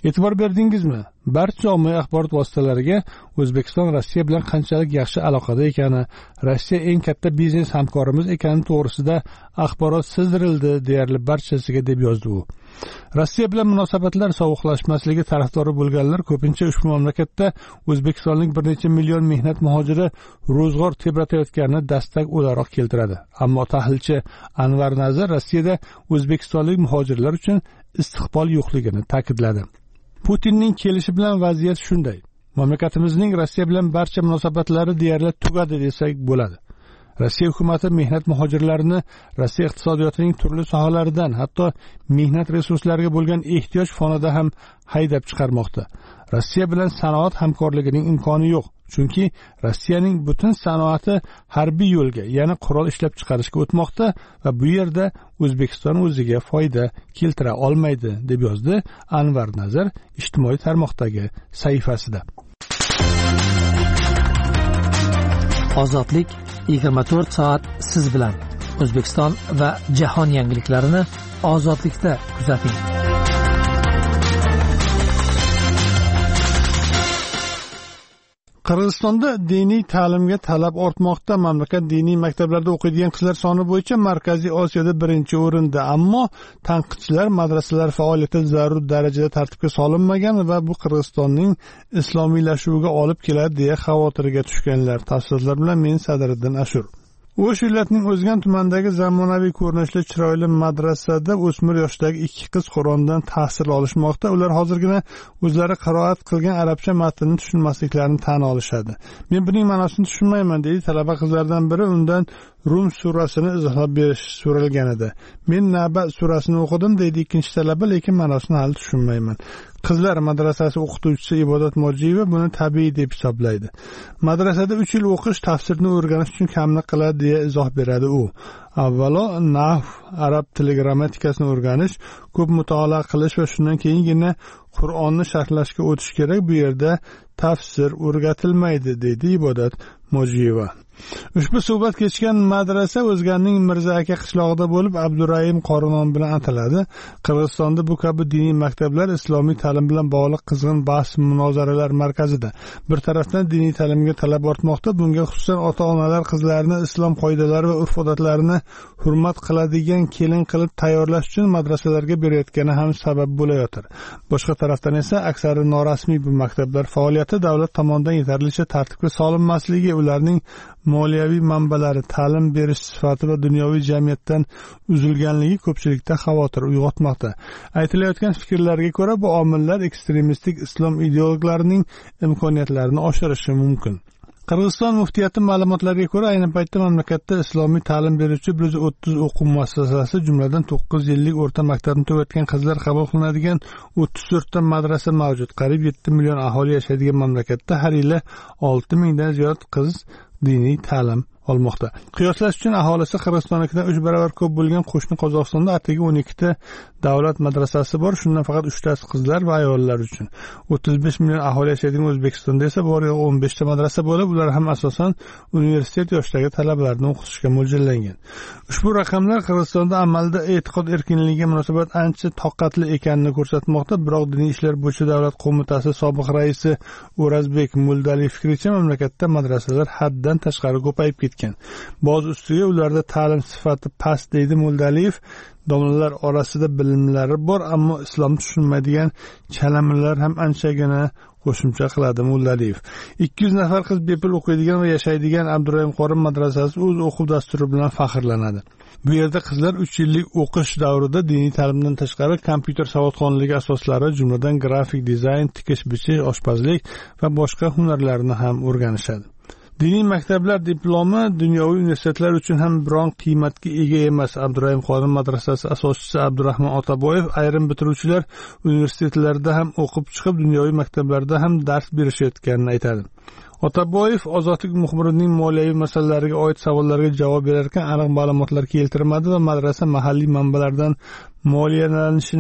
E'tibor berdingizmi? Barcha ommaviy axborot vositalariga O'zbekiston Rossiya bilan qanchalik yaxshi aloqada ekani, Rossiya eng katta biznes hamkorimiz ekani to'g'risida axborot sizdirildi deyarli barchasiga deb yozdi u. Rossiya bilan munosabatlar sovuqlashmasligi tarafdori bo'lganlar ko'pincha ushbu mamlakatda O'zbekistonlik bir necha million mehnat muhojiri ro'zg'or tebratayotganini dastak o'laroq keltiradi. Ammo tahlilchi Anvar Nazar Rossiyada o'zbekistonlik muhojirlar uchun istiqbol yo'qligini ta'kidladi. Putinning kelishi bilan vaziyat shunday. Mamlakatimizning Rossiya bilan barcha munosabatlari deyarli tugadi desak bo'ladi. Rossiya hukumati mehnat muhojirlarini Rossiya iqtisodiyotining turli sohalaridan, hatto mehnat resurslariga bo'lgan ehtiyoj fonida ham haydab chiqarmoqda. Rossiya bilan sanoat hamkorligining imkoni yo'q, chunki Rossiyaning butun sanoati harbiy yo'lga, ya'ni qurol ishlab chiqarishga o'tmoqda va bu yerda O'zbekiston o'ziga foyda keltira olmaydi, deb yozdi Anvar Nazar ijtimoiy tarmoqdagi sahifasida. Ozodlik 24 soat siz bilan. O'zbekiston va jahon yangiliklarini ozodlikda kuzating. Qirg'izistonda diniy ta'limga talab ortmoqda. Mamlakat diniy maktablarda o'qiydigan qizlar soni bo'yicha Markaziy Osiyoda birinchi o'rinda, ammo tanqidchilar madrasalar faoliyati zarur darajada tartibga solinmagan va bu Qirg'izistonning islomiylashuviga olib keladi deya xavotirga tushganlar. Tafsilotlar bilan men Sadriddin Ashur. O'sh viloyatining O'zgan tumanidagi zamonaviy ko'rinishli chiroyli madrasada o'smir yoshdagi ikki qiz Qur'ondan tahsil olishmoqda. Ular hozirgina o'zlari qiroat qilgan arabcha matnni tushunmasliklarini tan olishadi. Men buning ma'nosini tushunmayman, deydi talaba qizlardan biri. Undan Rum surasini izohlab berish so'ralgan edi. Men Naba surasini o'qidim, deydi ikkinchi talaba, lekin ma'nosini hali tushunmayman. Qizlar madrasasi o'qituvchisi Ibodat Mojiyeva buni tabiiy deb hisoblaydi. Madrasada 3 yil o'qish tafsirni o'rganish uchun kamlik qiladi deya izoh beradi u. Avvalo nahv, arab tili grammatikasini o'rganish, ko'p mutolaa qilish va shundan keyingina Qur'onni sharhlashga o'tish kerak. Bu yerda tafsir o'rgatilmaydi, deydi Ibodat Mojiyeva. Ushbu suhbat kechgan madrasa O'zganning Mirza aka qishlog'ida bo'lib, Abdurahim Qorinon bilan ataladi. Qirg'izistonda bu kabi diniy maktablar islomiy ta'lim bilan bog'liq qizg'in bahs munozaralar markazida. Bir tarafdan diniy ta'limga talab ortmoqda. Bunga xususan ota-onalar qizlarini islom qoidalari va urf-odatlarini hurmat qiladigan kelin qilib tayyorlash uchun madrasalarga berayotgani ham sabab bo'layotir. Boshqa tarafdan esa aksari norasmiy bu maktablar faoliyati davlat tomonidan yetarlicha tartibga solinmasligi, ularning moliyaviy manbalari, ta'lim berish sifati va dunyoviy jamiyatdan uzilganligi ko'pchilikda xavotir uyg'otmoqda. Aytilayotgan fikrlarga ko'ra, bu omillar ekstremistik islom ideologlarining imkoniyatlarini oshirishi mumkin. Qirg'iziston muftiyati ma'lumotlariga ko'ra, ayni paytda mamlakatda islomiy ta'lim beruvchi 130 o'quv muassasasi, jumladan 9 yillik o'rta maktabni tugatgan qizlar qabul qilinadigan 34 ta madrasa mavjud. Qariyb 7 million aholi yashaydigan mamlakatda har yili 6 mingdan ziyod qiz diniy ta'lim olmoqda. Qiyoslash uchun aholisi Qirg'izistonnikidan 3 barobar ko'p bo'lgan qo'shni Qozog'istonda atigi 12 ta davlat madrasasi bor. Shundan faqat 3 tasi qizlar va ayollar uchun. 35 million aholi yashaydigan O'zbekistonda esa bor 15 ta madrasa bo'lib, ular ham asosan universitet yoshidagi talabalarni o'qitishga mo'ljallangan. Ushbu raqamlar Qirg'izistonda amalda e'tiqod erkinligiga munosabat ancha toqatli ekanini ko'rsatmoqda. Biroq Diniy ishlar bo'yicha davlat qo'mitasi sobiq raisi O'razbek Muldaliyev fikricha, mamlakatda madrasalar haddan tashqari ko'payib ketgan. Boz ustiga ularda ta'lim sifati past, deydi Muldaliyev. Domlalar orasida bilimlari bor, ammo islom tushunmaydigan kalamular ham anchagina, qo'shimcha qiladi Muldaliyev. 200 nafar qiz bepul o'qiydigan va yashaydigan Abdurahim Qorim madrasasi o'z o'quv dasturi bilan faxrlanadi. Bu yerda qizlar 3 yillik o'qish davrida diniy ta'limdan tashqari kompyuter savodxonligi asoslari, jumladan grafik dizayn, tikish, bichish, oshpazlik va boshqa hunarlarni ham o'rganishadi. Diniy maktablar diplomi dunyoviy universitetlar uchun ham biron qiymatga ega emas. Abdurahim Qorim madrasasi asoschisi Abdurahmon Otaboyev ayrim bitiruvchilar universitetlarda ham o'qib chiqib, dunyoviy maktablarda ham dars berishayotganini aytadi. Otaboyev Ozodlik muxbirining moliyaviy masalalarga oid savollarga javob berarkan aniq ma'lumotlar keltirmadi va madrasa mahalliy manbalardan moliyalanishini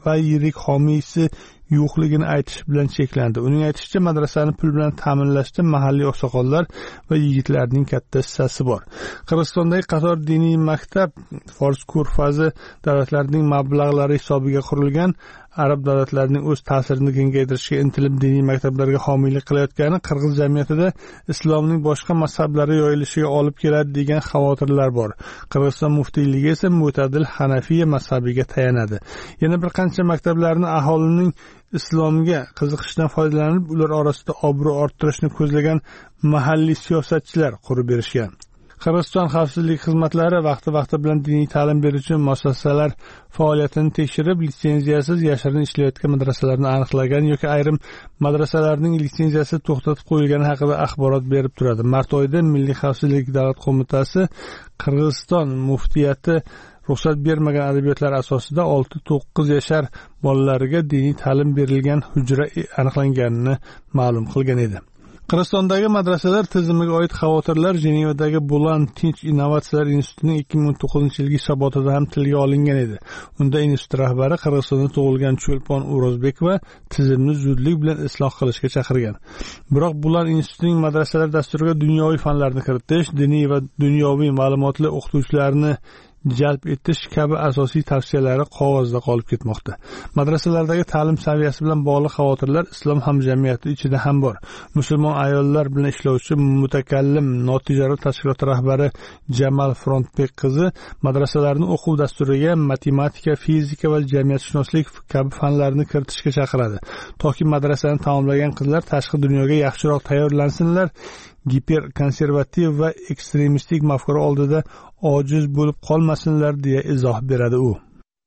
va yirik homiysi yo'qligini aytish bilan cheklandi. Uning aytishicha, madrasani pul bilan ta'minlashda mahalliy oqsoqollar va yigitlarning katta hissasi bor. Qirg'izistondagi qator diniy maktab Fors Ko'rfazi davlatlarining mablag'lari hisobiga qurilgan, arab davlatlarining o'z ta'sirini kengaytirishga intilib diniy maktablarga homiylik qilayotgani qirg'iz jamiyatida islomning boshqa mazhablari yoyilishiga olib keladi degan xavotirlar bor. Qirg'iziston muftiyligi esa mo'tadil Hanafiya mazhabiga tayanadi. Yana bir qancha maktablarni aholining islomga qiziqishdan foydalanib, ular orasida obro' orttirishni ko'zlagan mahalliy siyosatchilar qurib berishgan. Qirg'iziston xavfsizlik xizmatlari vaqti bilan diniy ta'lim beruvchi muassasalar faoliyatini tekshirib, litsenziyasiz yashirin ishlayotgan madrasalarni aniqlagan yoki ayrim madrasalarning litsenziyasi to'xtatib qo'yilgani haqida axborot berib turadi. Mart oyida Milliy xavfsizlik davlat qo'mitasi Qirg'iziston muftiyati ruxsat bermagan adabiyotlar asosida 6-9 yashar bolalariga diniy ta'lim berilgan hujra aniqlanganini ma'lum qilgan edi. Qirg'izistondagi madrasalar tizimiga oid xavotirlar Jenevadagi Bulan Tinch innovatsiyalar institutining 2009-yilgi hisobotida ham tilga olingan edi. Unda institut rahbari Qirg'izistonda tug'ilgan Cho'lpon O'rozbekova tizimni zudlik bilan isloh qilishga chaqirgan. Biroq Bulan institutining madrasalar dasturiga dunyoviy fanlarni kiritish, diniy va dunyoviy ma'lumotli o'qituvchilarni jalb etish kabi asosiy tavsiyalari qog'ozda qolib ketmoqda. Madrasalardagi ta'lim saviyasi bilan bog'liq xavotirlar islom hamjamiyati ichida ham bor. Musulmon ayollar bilan ishlovchi mutakallim notijorat tashkilot rahbari Jamal Frontbek qizi madrasalarning o'quv dasturiga matematika, fizika va jamiyatshunoslik kabi fanlarni kiritishga chaqiradi. Toki madrasani tamomlagan qizlar tashqi dunyoga yaxshiroq tayyorlansinlar, giperkonservativ va ekstremistik mafkura oldida ojiz bo'lib qolmasinlar deya izoh beradi u.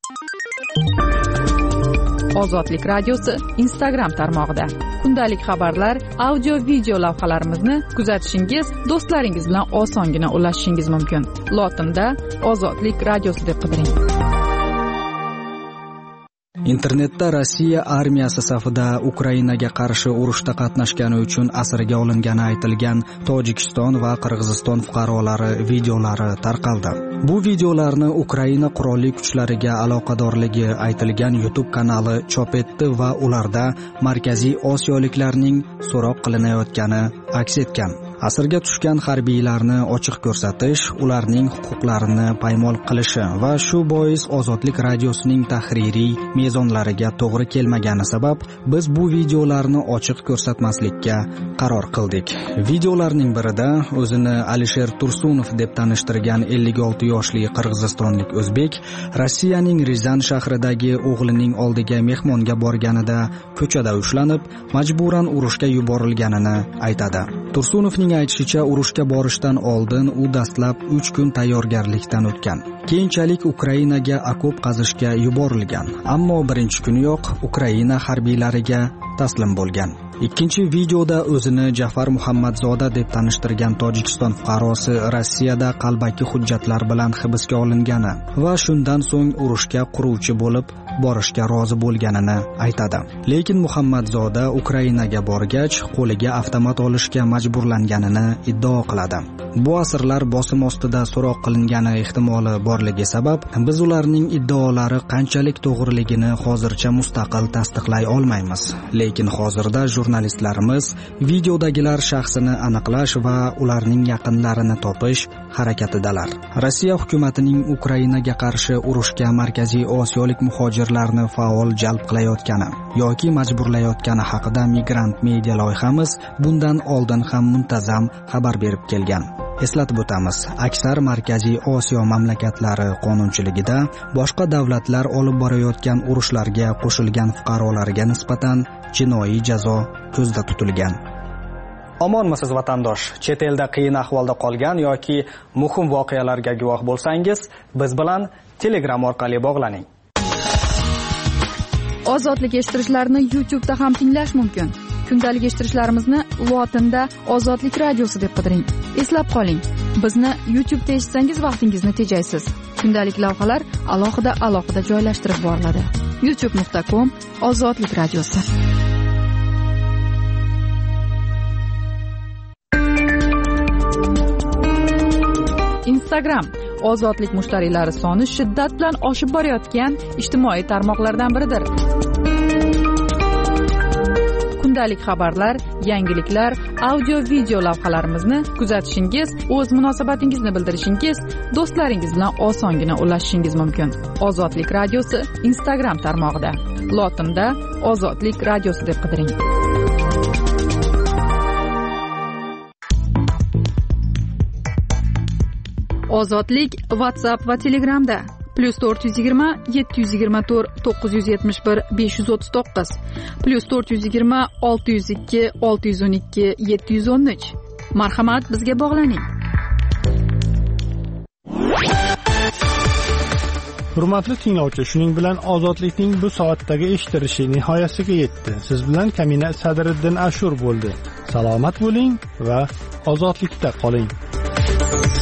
Ozodlik radiosi Instagram tarmog'ida kundalik xabarlar, audio, video lavhalarimizni kuzatishingiz, do'stlaringiz bilan osongina ulashishingiz mumkin. Lotinda Ozodlik radiosi deb qidiring. Internetda Rossiya armiyasi safida Ukrainaga qarshi urushda qatnashgani uchun asirga olingani aytilgan Tojikiston va Qirg'iziston fuqarolari videolari tarqaldi. Bu videolarni Ukraina qurolli kuchlariga aloqadorligi aytilgan YouTube kanali chop etdi va ularda Markaziy Osiyoliklarning so'roq qilinayotgani aks etgan. Asirga tushgan harbiylarni ochiq ko'rsatish, ularning huquqlarini paymol qilishi va shu bois Ozodlik radiosining tahririy mezonlariga to'g'ri kelmagani sabab biz bu videolarni ochiq ko'rsatmaslikka qaror qildik. Videolarning birida o'zini Alisher Tursunov deb tanishtirgan 56 yoshli qirg'izistonlik o'zbek Rossiyaning Rizan shahridagi o'g'lining oldiga mehmonga borganida ko'chada ushlanib, majburan urushga yuborilganini aytadi. Tursunovning aytishicha, urushga borishdan oldin u dastlab 3 kun tayyorgarlikdan o'tgan. Keyinchalik Ukrainaga okop qazishga yuborilgan, ammo birinchi kuniyoq Ukraina harbiylariga taslim bo'lgan. Ikkinchi videoda o'zini Jafar Muhammadzoda deb tanishtirgan Tojikiston fuqarosi Rossiyada qalbaki hujjatlar bilan hibsga olingani va shundan so'ng urushga quruvchi bo'lib borishga rozi bo'lganini aytadi. Lekin Muhammadzoda Ukrainaga borgach, qo'liga avtomat olishga majburlanganini iddao qiladi. Bu asirlar bosim ostida so'roq qilingani ehtimoli borligi sabab biz ularning iddaolari qanchalik to'g'riligini hozircha mustaqil tasdiqlay olmaymiz. Lekin hozirda jurnalistlarimiz videodagilar shaxsini aniqlash va ularning yaqinlarini topish harakatidalar. Rossiya hukumatining Ukrainaga qarshi urushga Markaziy Osiyolik muhojirlarni faol jalb qilayotgani yoki majburlayotgani haqida Migrant media loyihamiz bundan oldin ham muntazam xabar berib kelgan. Eslatib o'tamiz, aksar Markaziy Osiyo mamlakatlari qonunchiligida boshqa davlatlar olib borayotgan urushlarga qo'shilgan fuqarolarga nisbatan jinoiy jazo ko'zda tutilgan. Omonmisiz vatandosh? Chet elda qiyin ahvolda qolgan yoki muhim voqealarga guvoh bo'lsangiz, biz bilan Telegram orqali bog'laning. Ozodlik eshittirishlarni YouTube'da ham tinglash mumkin. Kundalik eshittirishlarimizni lotinda Ozodlik radiosi deb qidiring. Eslab qoling, bizni YouTube'da eshitsangiz vaqtingizni tejaysiz. Kundalik lavhalar alohida joylashtirib boriladi. youtube.com/Ozodlik radiosi. Instagram ozodlik mushtariylari soni shiddat bilan oshib borayotgan ijtimoiy tarmoqlardan biridir. Kundalik xabarlar, yangiliklar, audio-video lavhalarimizni kuzatishingiz, o'z munosabatingizni bildirishingiz, do'stlaringiz bilan osongina ulashishingiz mumkin. Ozodlik radiosi Instagram tarmog'ida, lotinda Ozodlik radiosi deb qidiring. Ozodlik WhatsApp va Telegramda +420 724 971 539 +420 602 612 713. Marhamat, bizga bog'laning. Hurmatli tinglovchi, shuning bilan ozodlikning bu soatdagi eshitilishi nihoyasiga yetdi. Siz bilan Kamina Sadriddin Ashur bo'ldi. Salomat bo'ling va ozodlikda qoling.